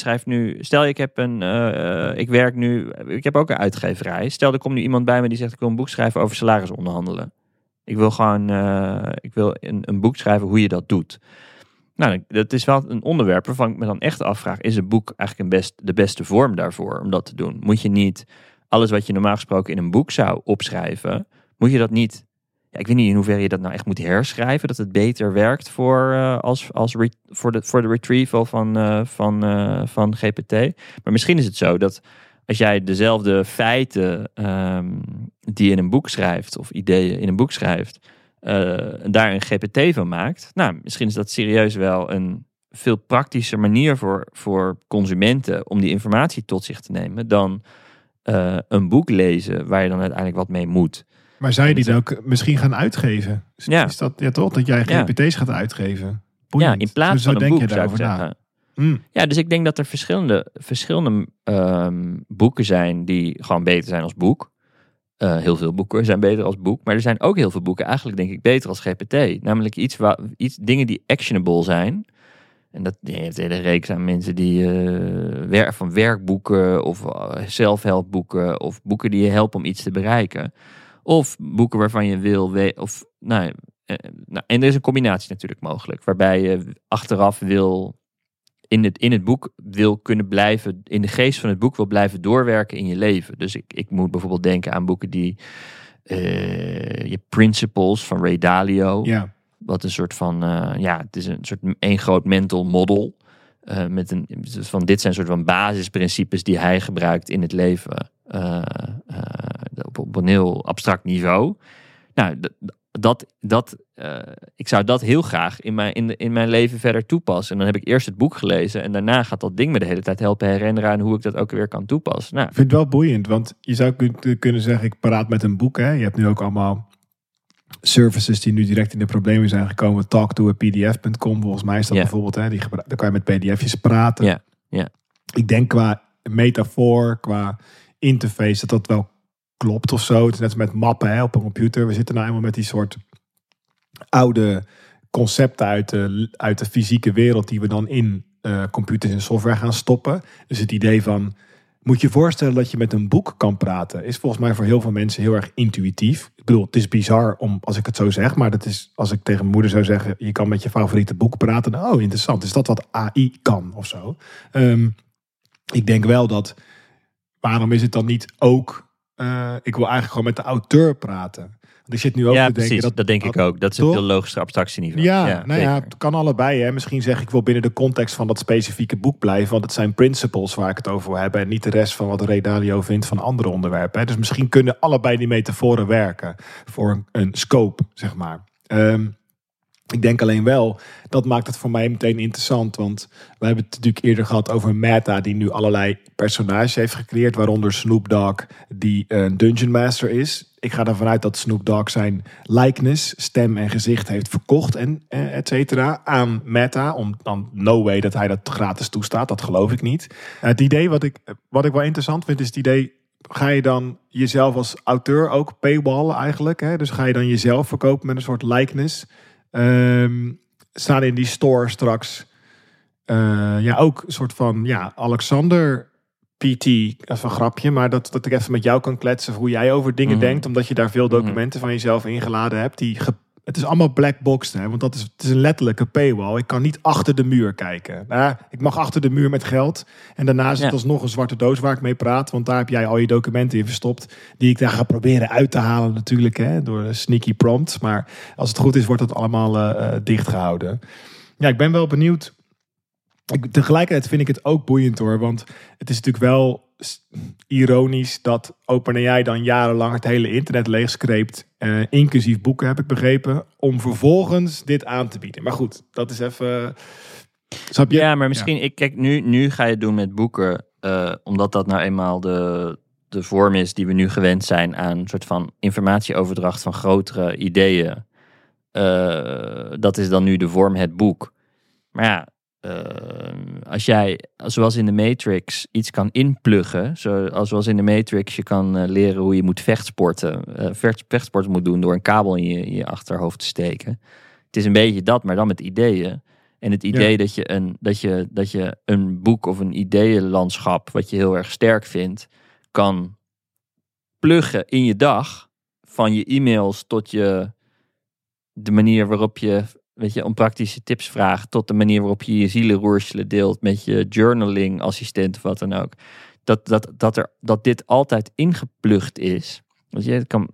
ik heb ook een uitgeverij. Stel, er komt nu iemand bij me die zegt, ik wil een boek schrijven over salaris onderhandelen. Ik wil gewoon een boek schrijven hoe je dat doet. Nou, dat is wel een onderwerp waarvan ik me dan echt afvraag, is een boek eigenlijk de beste vorm daarvoor om dat te doen? Moet je niet alles wat je normaal gesproken in een boek zou opschrijven, moet je dat niet... Ik weet niet in hoeverre je dat nou echt moet herschrijven, dat het beter werkt voor de retrieval van GPT. Maar misschien is het zo dat als jij dezelfde feiten die je in een boek schrijft, of ideeën in een boek schrijft, daar een GPT van maakt. Nou, misschien is dat serieus wel een veel praktischer manier voor consumenten om die informatie tot zich te nemen dan een boek lezen waar je dan uiteindelijk wat mee moet. Maar zou je die dan ook misschien gaan uitgeven? Is dat toch? Dat jij GPT's gaat uitgeven? Boeiend. Ja, in plaats van een boek zou ik zeggen. Ja, dus ik denk dat er verschillende boeken zijn die gewoon beter zijn als boek. Heel veel boeken zijn beter als boek. Maar er zijn ook heel veel boeken eigenlijk denk ik beter als GPT. Namelijk dingen die actionable zijn. En je hebt een hele reeks aan mensen die van werkboeken of zelfhelpboeken of boeken die je helpen om iets te bereiken. Of boeken waarvan je wil en er is een combinatie natuurlijk mogelijk, waarbij je achteraf in het boek wil kunnen blijven, in de geest van het boek wil blijven doorwerken in je leven. Dus ik moet bijvoorbeeld denken aan boeken die je Principles van Ray Dalio. Ja. Wat een soort van, het is een soort één groot mental model. Dit zijn soort van basisprincipes die hij gebruikt in het leven. Op een heel abstract niveau. Nou, ik zou dat heel graag in mijn leven verder toepassen. En dan heb ik eerst het boek gelezen. En daarna gaat dat ding me de hele tijd helpen herinneren aan hoe ik dat ook weer kan toepassen. Nou, Ik vind het wel boeiend, want je zou kunnen zeggen, ik paraat met een boek. Hè? Je hebt nu ook allemaal services die nu direct in de problemen zijn gekomen. Talk-to-a-pdf.com, volgens mij is dat bijvoorbeeld. Hè? Daar kan je met pdf'jes praten. Ja. Ik denk qua metafoor, qua interface, dat wel klopt of zo. Het is net als met mappen op een computer. We zitten nou eenmaal met die soort oude concepten uit de fysieke wereld die we dan in computers en software gaan stoppen. Dus het idee van, moet je voorstellen dat je met een boek kan praten, is volgens mij voor heel veel mensen heel erg intuïtief. Ik bedoel, het is bizar als ik het zo zeg, maar dat is, als ik tegen mijn moeder zou zeggen, je kan met je favoriete boek praten. Oh, interessant. Is dat wat AI kan of zo? Ik denk wel dat, waarom is het dan niet ook, ik wil eigenlijk gewoon met de auteur praten. Want ik zit nu ook te denken. Dat denk ik ook. Dat is een veel logischer abstractieniveau. Ja, het kan allebei. Hè. Misschien zeg ik wel binnen de context van dat specifieke boek blijven. Want het zijn principles waar ik het over wil hebben. En niet de rest van wat Ray Dalio vindt van andere onderwerpen. Hè. Dus misschien kunnen allebei die metaforen werken. Voor een scope, zeg maar. Ik denk alleen wel, dat maakt het voor mij meteen interessant. Want we hebben het natuurlijk eerder gehad over Meta, die nu allerlei personages heeft gecreëerd. Waaronder Snoop Dogg, die een Dungeon Master is. Ik ga ervan uit dat Snoop Dogg zijn likeness, stem en gezicht heeft verkocht en et cetera aan Meta. Om dan no way dat hij dat gratis toestaat. Dat geloof ik niet. Het idee wat ik wel interessant vind is het idee, ga je dan jezelf als auteur ook paywallen eigenlijk? Hè? Dus ga je dan jezelf verkopen met een soort likeness? Staan in die store straks ook een soort van Alexander PT, dat is een grapje, maar dat ik even met jou kan kletsen hoe jij over dingen denkt, omdat je daar veel documenten van jezelf ingeladen hebt. Het is allemaal blackboxed, hè, want het is een letterlijke paywall. Ik kan niet achter de muur kijken. Ik mag achter de muur met geld. En daarna is het alsnog een zwarte doos waar ik mee praat, want daar heb jij al je documenten in verstopt, die ik daar ga proberen uit te halen natuurlijk, hè, door sneaky prompts. Maar als het goed is, wordt het allemaal dichtgehouden. Ja, ik ben wel benieuwd. Tegelijkertijd vind ik het ook boeiend hoor, want het is natuurlijk wel ironisch dat OpenAI dan jarenlang het hele internet leegschreept, inclusief boeken heb ik begrepen, om vervolgens dit aan te bieden. Maar goed, dat is even. Snap je? Ja, maar misschien, kijk, nu ga je het doen met boeken, omdat dat nou eenmaal de vorm is die we nu gewend zijn aan een soort van informatieoverdracht van grotere ideeën. Dat is dan nu de vorm, het boek. Maar ja, als jij, zoals in de Matrix, iets kan inpluggen, zoals in de Matrix je kan leren hoe je moet vechtsporten moet doen door een kabel in je achterhoofd te steken. Het is een beetje dat, maar dan met ideeën. En het idee dat je een boek of een ideeënlandschap, wat je heel erg sterk vindt, kan pluggen in je dag, van je e-mails tot de manier waarop je, om praktische tips vraagt, tot de manier waarop je je zielenroerselen deelt met je journaling assistent of wat dan ook. Dat dit altijd ingeplucht is. Want je kan,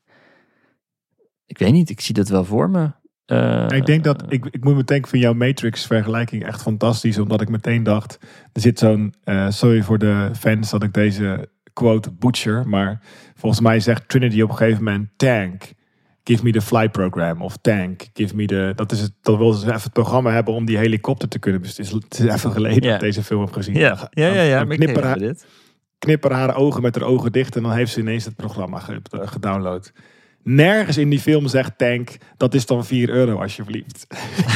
ik weet niet, ik zie dat wel voor me. Ik denk dat, ik moet meteen van jouw Matrix vergelijking echt fantastisch, omdat ik meteen dacht, er zit zo'n, sorry voor de fans dat ik deze quote butcher, maar volgens mij zegt Trinity op een gegeven moment, tank, give me the fly program, of tank, give me the, dat wil ze even het programma hebben om die helikopter te kunnen besturen. Het is even geleden dat ik deze film heb gezien. Ja, knipper haar ogen met haar ogen dicht en dan heeft ze ineens het programma gedownload. Nergens in die film zegt tank, dat is dan €4 alsjeblieft.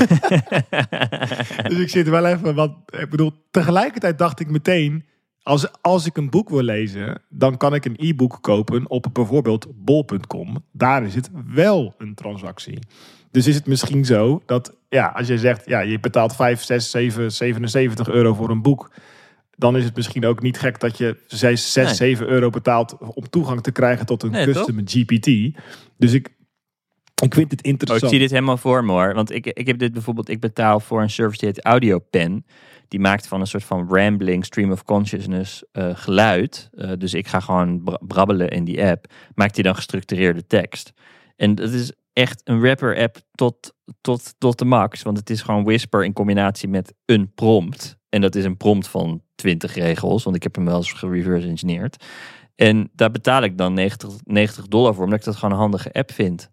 Dus ik zit wel even, want ik bedoel, tegelijkertijd dacht ik meteen, als ik een boek wil lezen, dan kan ik een e-book kopen op bijvoorbeeld bol.com. Daar is het wel een transactie. Dus is het misschien zo dat, als je zegt, je betaalt 5, 6, 7, 77 euro voor een boek. Dan is het misschien ook niet gek dat je 6, 7 euro betaalt om toegang te krijgen tot een custom GPT. Dus ik vind het interessant. Ik zie dit helemaal voor me hoor. Want ik heb dit bijvoorbeeld, ik betaal voor een service die heet AudioPen. Die maakt van een soort van rambling stream of consciousness geluid. Dus ik ga gewoon brabbelen in die app. Maakt hij dan gestructureerde tekst. En dat is echt een rapper app tot de max. Want het is gewoon Whisper in combinatie met een prompt. En dat is een prompt van 20 regels. Want ik heb hem wel eens gereverse engineerd. En daar betaal ik dan $90 voor. Omdat ik dat gewoon een handige app vind.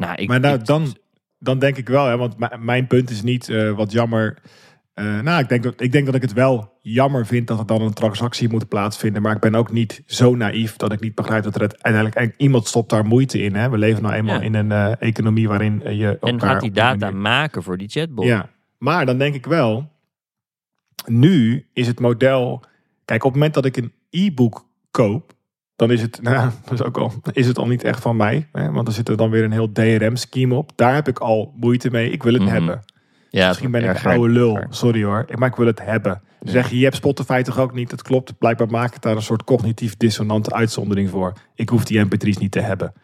Dan denk ik wel. Hè, want mijn punt is niet wat jammer. Ik denk dat ik het wel jammer vind dat er dan een transactie moet plaatsvinden. Maar ik ben ook niet zo naïef dat ik niet begrijp dat er uiteindelijk iemand stopt daar moeite in. Hè? We leven nou eenmaal in een economie waarin je en gaat die data maken voor die chatbot. Ja, maar dan denk ik wel, nu is het model. Kijk, op het moment dat ik een e-book koop, dan is het, is het al niet echt van mij. Hè? Want er zit er dan weer een heel DRM-scheme op. Daar heb ik al moeite mee. Ik wil het hebben. Ja, misschien ben ik een oude lul. Sorry hoor. Maar ik wil het hebben. Dan zeg je hebt Spotify toch ook niet? Dat klopt. Blijkbaar maak ik daar een soort cognitief dissonante uitzondering voor. Ik hoef die mp3's niet te hebben.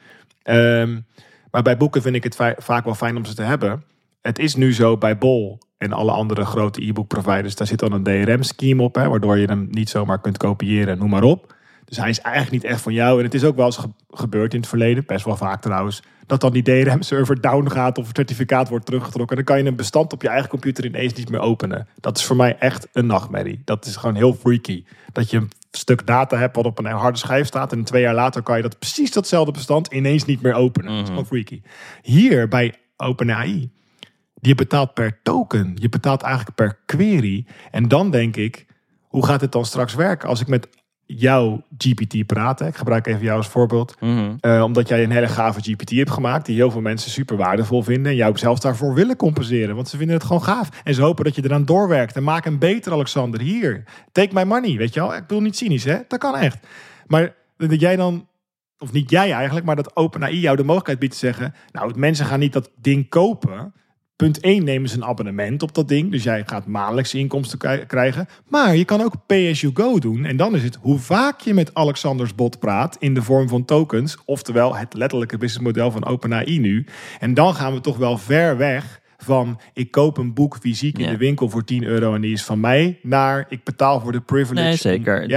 Maar bij boeken vind ik het vaak wel fijn om ze te hebben. Het is nu zo bij Bol en alle andere grote e-book providers. Daar zit dan een DRM-scheme op. Hè, waardoor je hem niet zomaar kunt kopiëren. Noem maar op. Dus hij is eigenlijk niet echt van jou. En het is ook wel eens gebeurd in het verleden. Best wel vaak trouwens. Dat dan die DRM-server down gaat of het certificaat wordt teruggetrokken. En dan kan je een bestand op je eigen computer ineens niet meer openen. Dat is voor mij echt een nachtmerrie. Dat is gewoon heel freaky. Dat je een stuk data hebt wat op een harde schijf staat. En 2 jaar later kan je dat precies datzelfde bestand ineens niet meer openen. Dat is gewoon freaky. Hier bij OpenAI. Je betaalt per token. Je betaalt eigenlijk per query. En dan denk ik, hoe gaat het dan straks werken als ik met jouw GPT praten. Ik gebruik even jou als voorbeeld. Omdat jij een hele gave GPT hebt gemaakt die heel veel mensen super waardevol vinden en jou ook zelfs daarvoor willen compenseren. Want ze vinden het gewoon gaaf. En ze hopen dat je eraan doorwerkt. En maak hem beter, Alexander. Hier, take my money, weet je wel. Ik bedoel niet cynisch, hè. Dat kan echt. Maar dat jij dan, of niet jij eigenlijk, maar dat OpenAI jou de mogelijkheid biedt te zeggen, nou, mensen gaan niet dat ding kopen. Punt 1, nemen ze een abonnement op dat ding. Dus jij gaat maandelijkse inkomsten krijgen. Maar je kan ook pay-as-you-go doen. En dan is het hoe vaak je met Alexanders bot praat in de vorm van tokens. Oftewel het letterlijke businessmodel van OpenAI nu. En dan gaan we toch wel ver weg van ik koop een boek fysiek in de winkel voor €10 en die is van mij. Naar ik betaal voor de privilege. Nee, zeker.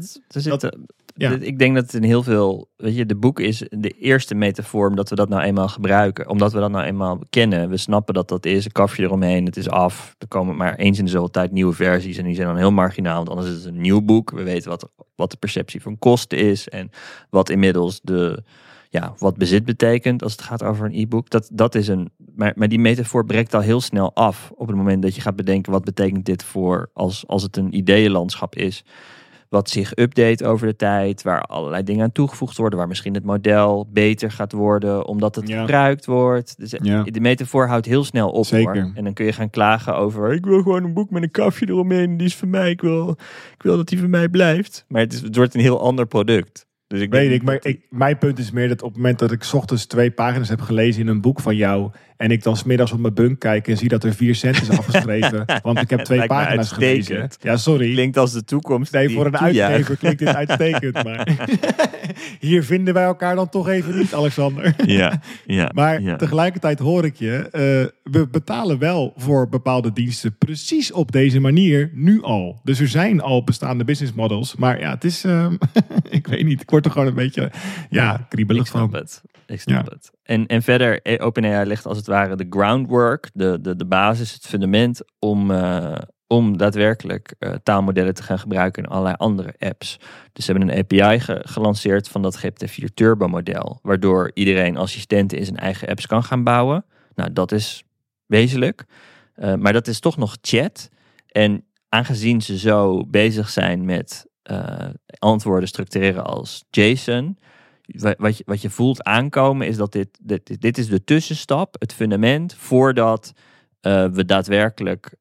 Ik denk dat het in heel veel, weet je, de boek is de eerste metafoor omdat we dat nou eenmaal gebruiken. Omdat we dat nou eenmaal kennen. We snappen dat dat is, een kafje eromheen, het is af. Er komen maar eens in de zoveel tijd nieuwe versies en die zijn dan heel marginaal. Want anders is het een nieuw boek. We weten wat de perceptie van kosten is en wat inmiddels wat bezit betekent als het gaat over een e-book. Dat is maar die metafoor breekt al heel snel af op het moment dat je gaat bedenken wat betekent dit voor als het een ideeënlandschap is. Wat zich update over de tijd, waar allerlei dingen aan toegevoegd worden, waar misschien het model beter gaat worden, omdat het gebruikt wordt. Dus de metafoor houdt heel snel op. Zeker. Hoor. En dan kun je gaan klagen over, ik wil gewoon een boek met een kafje eromheen, die is van mij, ik wil dat die van mij blijft. Maar het wordt een heel ander product. Dus mijn punt is meer dat op het moment dat ik 's ochtends 2 pagina's heb gelezen in een boek van jou en ik dan 's middags op mijn bunk kijk en zie dat er 4 cent is afgeschreven, want ik heb 2 pagina's gelezen. Ja, sorry. Klinkt als de toekomst. Nee, voor een uitgever klinkt dit uitstekend, maar hier vinden wij elkaar dan toch even niet, Alexander. Maar tegelijkertijd hoor ik je, we betalen wel voor bepaalde diensten precies op deze manier nu al. Dus er zijn al bestaande business models, maar ja, het is, ik weet niet, ik word er gewoon een beetje kriebelig van. Ik snap het. En verder, OpenAI legt als het ware de groundwork, de basis, het fundament om daadwerkelijk taalmodellen te gaan gebruiken in allerlei andere apps. Dus ze hebben een API gelanceerd van dat GPT-4 Turbo model, waardoor iedereen assistenten in zijn eigen apps kan gaan bouwen. Nou, dat is wezenlijk. Maar dat is toch nog chat. En aangezien ze zo bezig zijn met antwoorden structureren als JSON, wat je voelt aankomen is dat dit is de tussenstap, het fundament, voordat we daadwerkelijk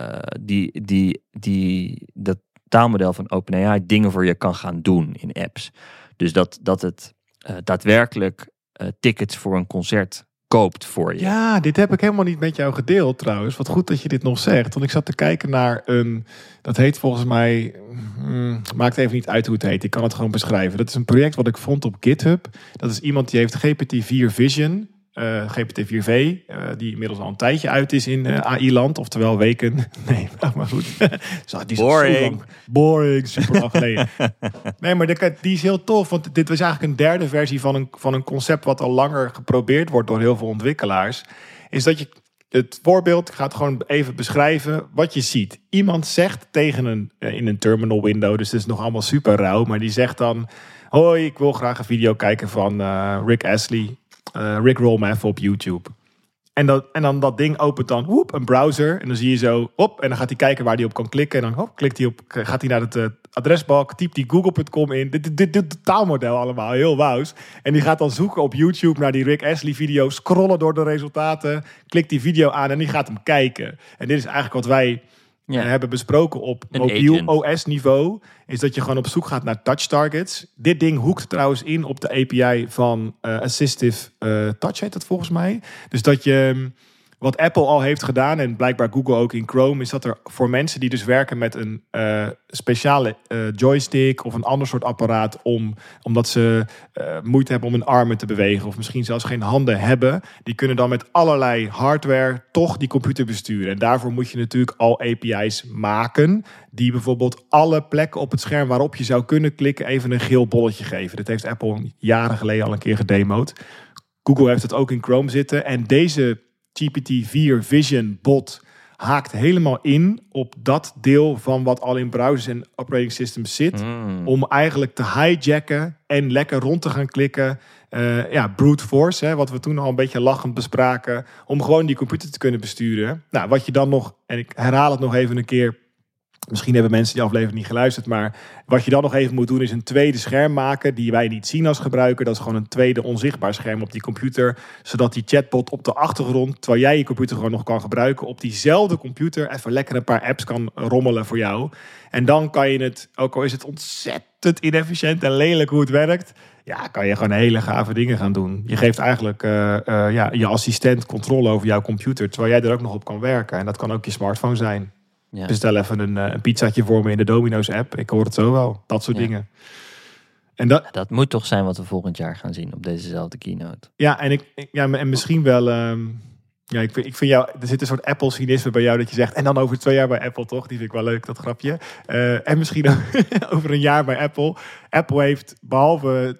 dat taalmodel van OpenAI dingen voor je kan gaan doen in apps. Dus dat het daadwerkelijk tickets voor een concert koopt voor je. Ja, dit heb ik helemaal niet met jou gedeeld trouwens. Wat goed dat je dit nog zegt. Want ik zat te kijken naar dat heet volgens mij... maakt even niet uit hoe het heet. Ik kan het gewoon beschrijven. Dat is een project wat ik vond op GitHub. Dat is iemand die heeft GPT-4 Vision... GPT-4V, die inmiddels al een tijdje uit is in AI-land. Oftewel weken. Nee, maar goed. Die Boring. Boring, super lang geleden. Nee, maar die is heel tof. Want dit was eigenlijk een derde versie van een concept... wat al langer geprobeerd wordt door heel veel ontwikkelaars. Is dat je het voorbeeld, ik ga het gewoon even beschrijven... wat je ziet. Iemand zegt tegen in een terminal window... dus het is nog allemaal super rauw... maar die zegt dan... hoi, ik wil graag een video kijken van Rick Astley... Rick roll me even op YouTube. En dan dat ding opent dan een browser. En dan zie je zo, en dan gaat hij kijken waar hij op kan klikken. En dan klikt hij op, gaat hij naar het adresbalk, typt hij google.com in. Dit taalmodel allemaal, heel wauws. En die gaat dan zoeken op YouTube naar die Rick Astley video. Scrollen door de resultaten. Klikt die video aan en die gaat hem kijken. En dit is eigenlijk wat wij... hebben besproken op mobiel OS-niveau... is dat je gewoon op zoek gaat naar touch targets. Dit ding hoekt trouwens in op de API van Assistive Touch, heet dat volgens mij. Dus dat je... Wat Apple al heeft gedaan, en blijkbaar Google ook in Chrome... is dat er voor mensen die dus werken met een speciale joystick... of een ander soort apparaat... omdat ze moeite hebben om hun armen te bewegen... of misschien zelfs geen handen hebben... die kunnen dan met allerlei hardware toch die computer besturen. En daarvoor moet je natuurlijk al API's maken... die bijvoorbeeld alle plekken op het scherm waarop je zou kunnen klikken... even een geel bolletje geven. Dat heeft Apple jaren geleden al een keer gedemoed. Google heeft het ook in Chrome zitten. En deze... GPT-4 Vision bot haakt helemaal in op dat deel van wat al in browsers en operating systems zit. Om eigenlijk te hijacken en lekker rond te gaan klikken. Brute force, wat we toen al een beetje lachend bespraken. Om gewoon die computer te kunnen besturen. Nou, wat je dan nog, en ik herhaal het nog even een keer. Misschien hebben mensen die aflevering niet geluisterd, maar wat je dan nog even moet doen is een tweede scherm maken die wij niet zien als gebruiker. Dat is gewoon een tweede onzichtbaar scherm op die computer, zodat die chatbot op de achtergrond, terwijl jij je computer gewoon nog kan gebruiken, op diezelfde computer even lekker een paar apps kan rommelen voor jou. En dan kan je het, ook al is het ontzettend inefficiënt en lelijk hoe het werkt, kan je gewoon hele gave dingen gaan doen. Je geeft eigenlijk je assistent controle over jouw computer, terwijl jij er ook nog op kan werken. En dat kan ook je smartphone zijn. Ja. Bestel even een pizzaatje voor me in de Domino's app. Ik hoor het zo wel. Dat soort dingen. En dat moet toch zijn wat we volgend jaar gaan zien op dezezelfde keynote. Ja, en misschien wel... ik vind jou... Er zit een soort Apple-cynisme bij jou dat je zegt... En dan over 2 jaar bij Apple, toch? Die vind ik wel leuk, dat grapje. En misschien over een jaar bij Apple. Apple heeft behalve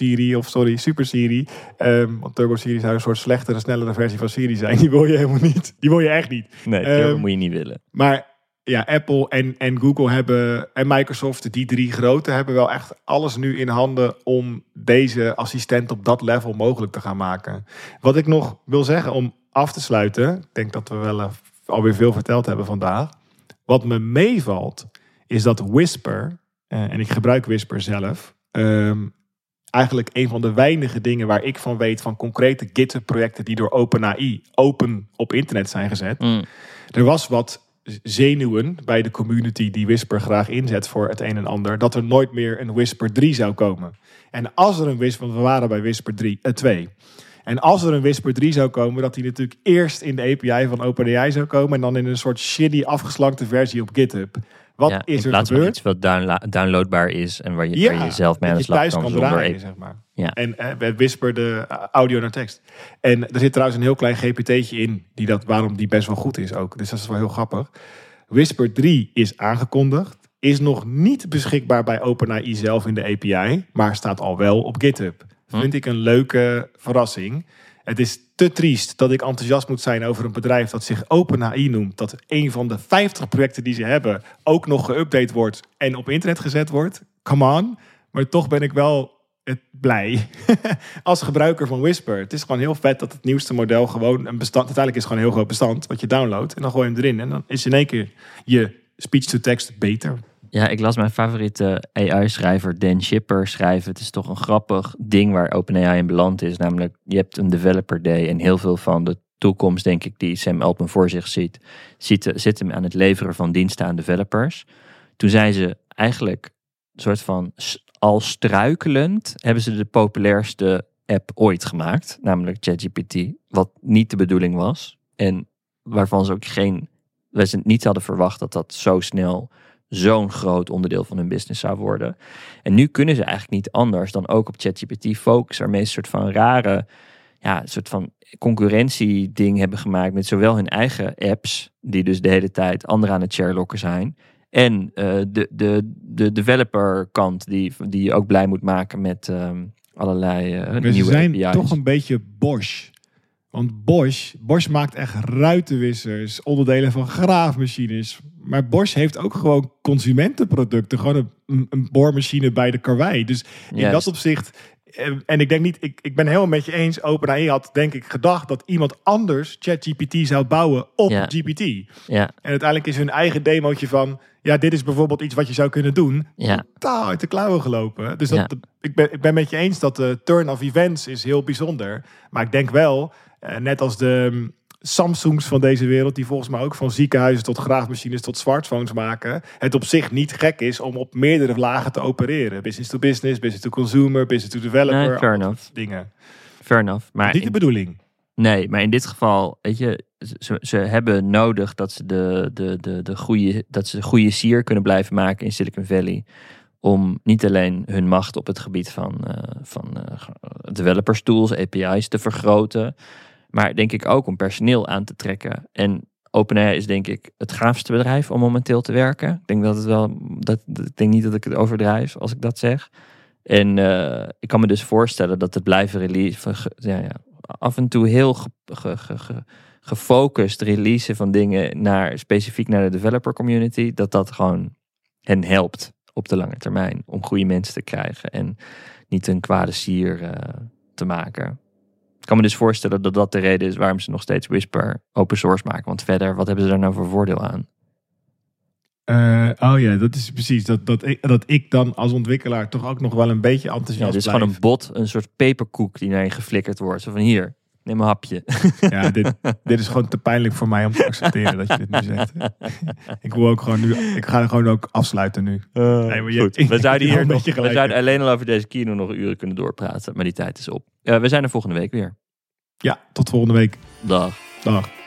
Super Siri... want Turbo Siri zou een soort slechtere, snellere versie van Siri zijn. Die wil je helemaal niet. Die wil je echt niet. Nee, Turbo moet je niet willen. Maar... Ja, Apple en Google en Microsoft, die 3 grote, hebben wel echt alles nu in handen om deze assistent op dat level mogelijk te gaan maken. Wat ik nog wil zeggen om af te sluiten, ik denk dat we wel alweer veel verteld hebben vandaag. Wat me meevalt, is dat Whisper, en ik gebruik Whisper zelf, eigenlijk een van de weinige dingen waar ik van weet van concrete GitHub-projecten die door OpenAI open op internet zijn gezet. Er was wat zenuwen bij de community die Whisper graag inzet voor het een en ander, dat er nooit meer een Whisper 3 zou komen. En als er een Whisper, want we waren bij Whisper 2. En als er een Whisper 3 zou komen, dat die natuurlijk eerst in de API van OpenAI zou komen en dan in een soort shitty afgeslankte versie op GitHub. Wat is er gebeurd? In plaats van iets wat downloadbaar is en waar je zelf mee aan de slag kan zonder draaien, zeg maar. Ja. En Whisper de audio naar tekst. En er zit trouwens een heel klein GPT'tje in, waarom die best wel goed is ook. Dus dat is wel heel grappig. Whisper 3 is aangekondigd. Is nog niet beschikbaar bij OpenAI zelf in de API, maar staat al wel op GitHub. Vind ik een leuke verrassing. Het is te triest dat ik enthousiast moet zijn over een bedrijf dat zich OpenAI noemt. Dat een van de 50 projecten die ze hebben ook nog geüpdate wordt en op internet gezet wordt. Come on. Maar toch ben ik wel blij als gebruiker van Whisper. Het is gewoon heel vet dat het nieuwste model gewoon een bestand... Uiteindelijk is het gewoon een heel groot bestand wat je downloadt. En dan gooi je hem erin. En dan is in één keer je speech-to-text beter. Ja, ik las mijn favoriete AI-schrijver Dan Schipper schrijven. Het is toch een grappig ding waar OpenAI in beland is. Namelijk, je hebt een developer day en heel veel van de toekomst, denk ik, die Sam Altman voor zich ziet, zit hem aan het leveren van diensten aan developers. Toen zijn ze eigenlijk een soort van al struikelend, hebben ze de populairste app ooit gemaakt. Namelijk ChatGPT. Wat niet de bedoeling was. En waarvan ze ook niet hadden verwacht dat dat zo snel zo'n groot onderdeel van hun business zou worden. En nu kunnen ze eigenlijk niet anders dan ook op ChatGPT focussen. Waarmee ze een soort van rare, soort van concurrentieding hebben gemaakt met zowel hun eigen apps, die dus de hele tijd anderen aan het sharelocken zijn, en de developer kant die je ook blij moet maken met allerlei nieuwe Ze zijn API's. toch een beetje Bosch. Want Bosch maakt echt ruitenwissers, onderdelen van graafmachines. Maar Bosch heeft ook gewoon consumentenproducten. Gewoon een boormachine bij de karwei. Dus in dat opzicht... En ik denk niet... Ik ben helemaal met je eens. OpenAI had denk ik gedacht dat iemand anders ChatGPT zou bouwen op GPT. Ja. En uiteindelijk is hun eigen demootje van... Ja, dit is bijvoorbeeld iets wat je zou kunnen doen. Ja. Totaal uit de klauwen gelopen. Dus ik ben met je eens dat de turn of events is heel bijzonder. Maar ik denk wel... net als de Samsungs van deze wereld, die volgens mij ook van ziekenhuizen tot graafmachines tot smartphones maken, het op zich niet gek is om op meerdere lagen te opereren. Business to business, business to consumer, business to developer. Nee, fair enough. Dingen. Fair enough. Maar Niet de bedoeling. Nee, maar in dit geval, weet je, ze hebben nodig dat ze de goede sier kunnen blijven maken in Silicon Valley. Om niet alleen hun macht op het gebied van developers tools, API's te vergroten. Maar denk ik ook om personeel aan te trekken. En OpenAI is denk ik het gaafste bedrijf om momenteel te werken. Ik denk ik denk niet dat ik het overdrijf als ik dat zeg. En ik kan me dus voorstellen dat het blijven release, af en toe heel gefocust releasen van dingen specifiek naar de developer community, dat gewoon hen helpt op de lange termijn om goede mensen te krijgen en niet een kwade sier te maken. Ik kan me dus voorstellen dat dat de reden is waarom ze nog steeds Whisper open source maken. Want verder, wat hebben ze daar nou voor voordeel aan? Dat is precies. Dat ik dan als ontwikkelaar toch ook nog wel een beetje enthousiast dit is blijf. gewoon een bot, een soort peperkoek die naar je geflikkerd wordt. Zo van hier, neem een hapje. Ja, dit is gewoon te pijnlijk voor mij om te accepteren dat je dit nu zegt. Ik wil ook gewoon ik ga er gewoon ook afsluiten nu. Nee, maar Goed. We zouden gelijk. alleen al over deze keynote nog uren kunnen doorpraten. Maar die tijd is op. We zijn er volgende week weer. Ja, tot volgende week. Dag. Dag.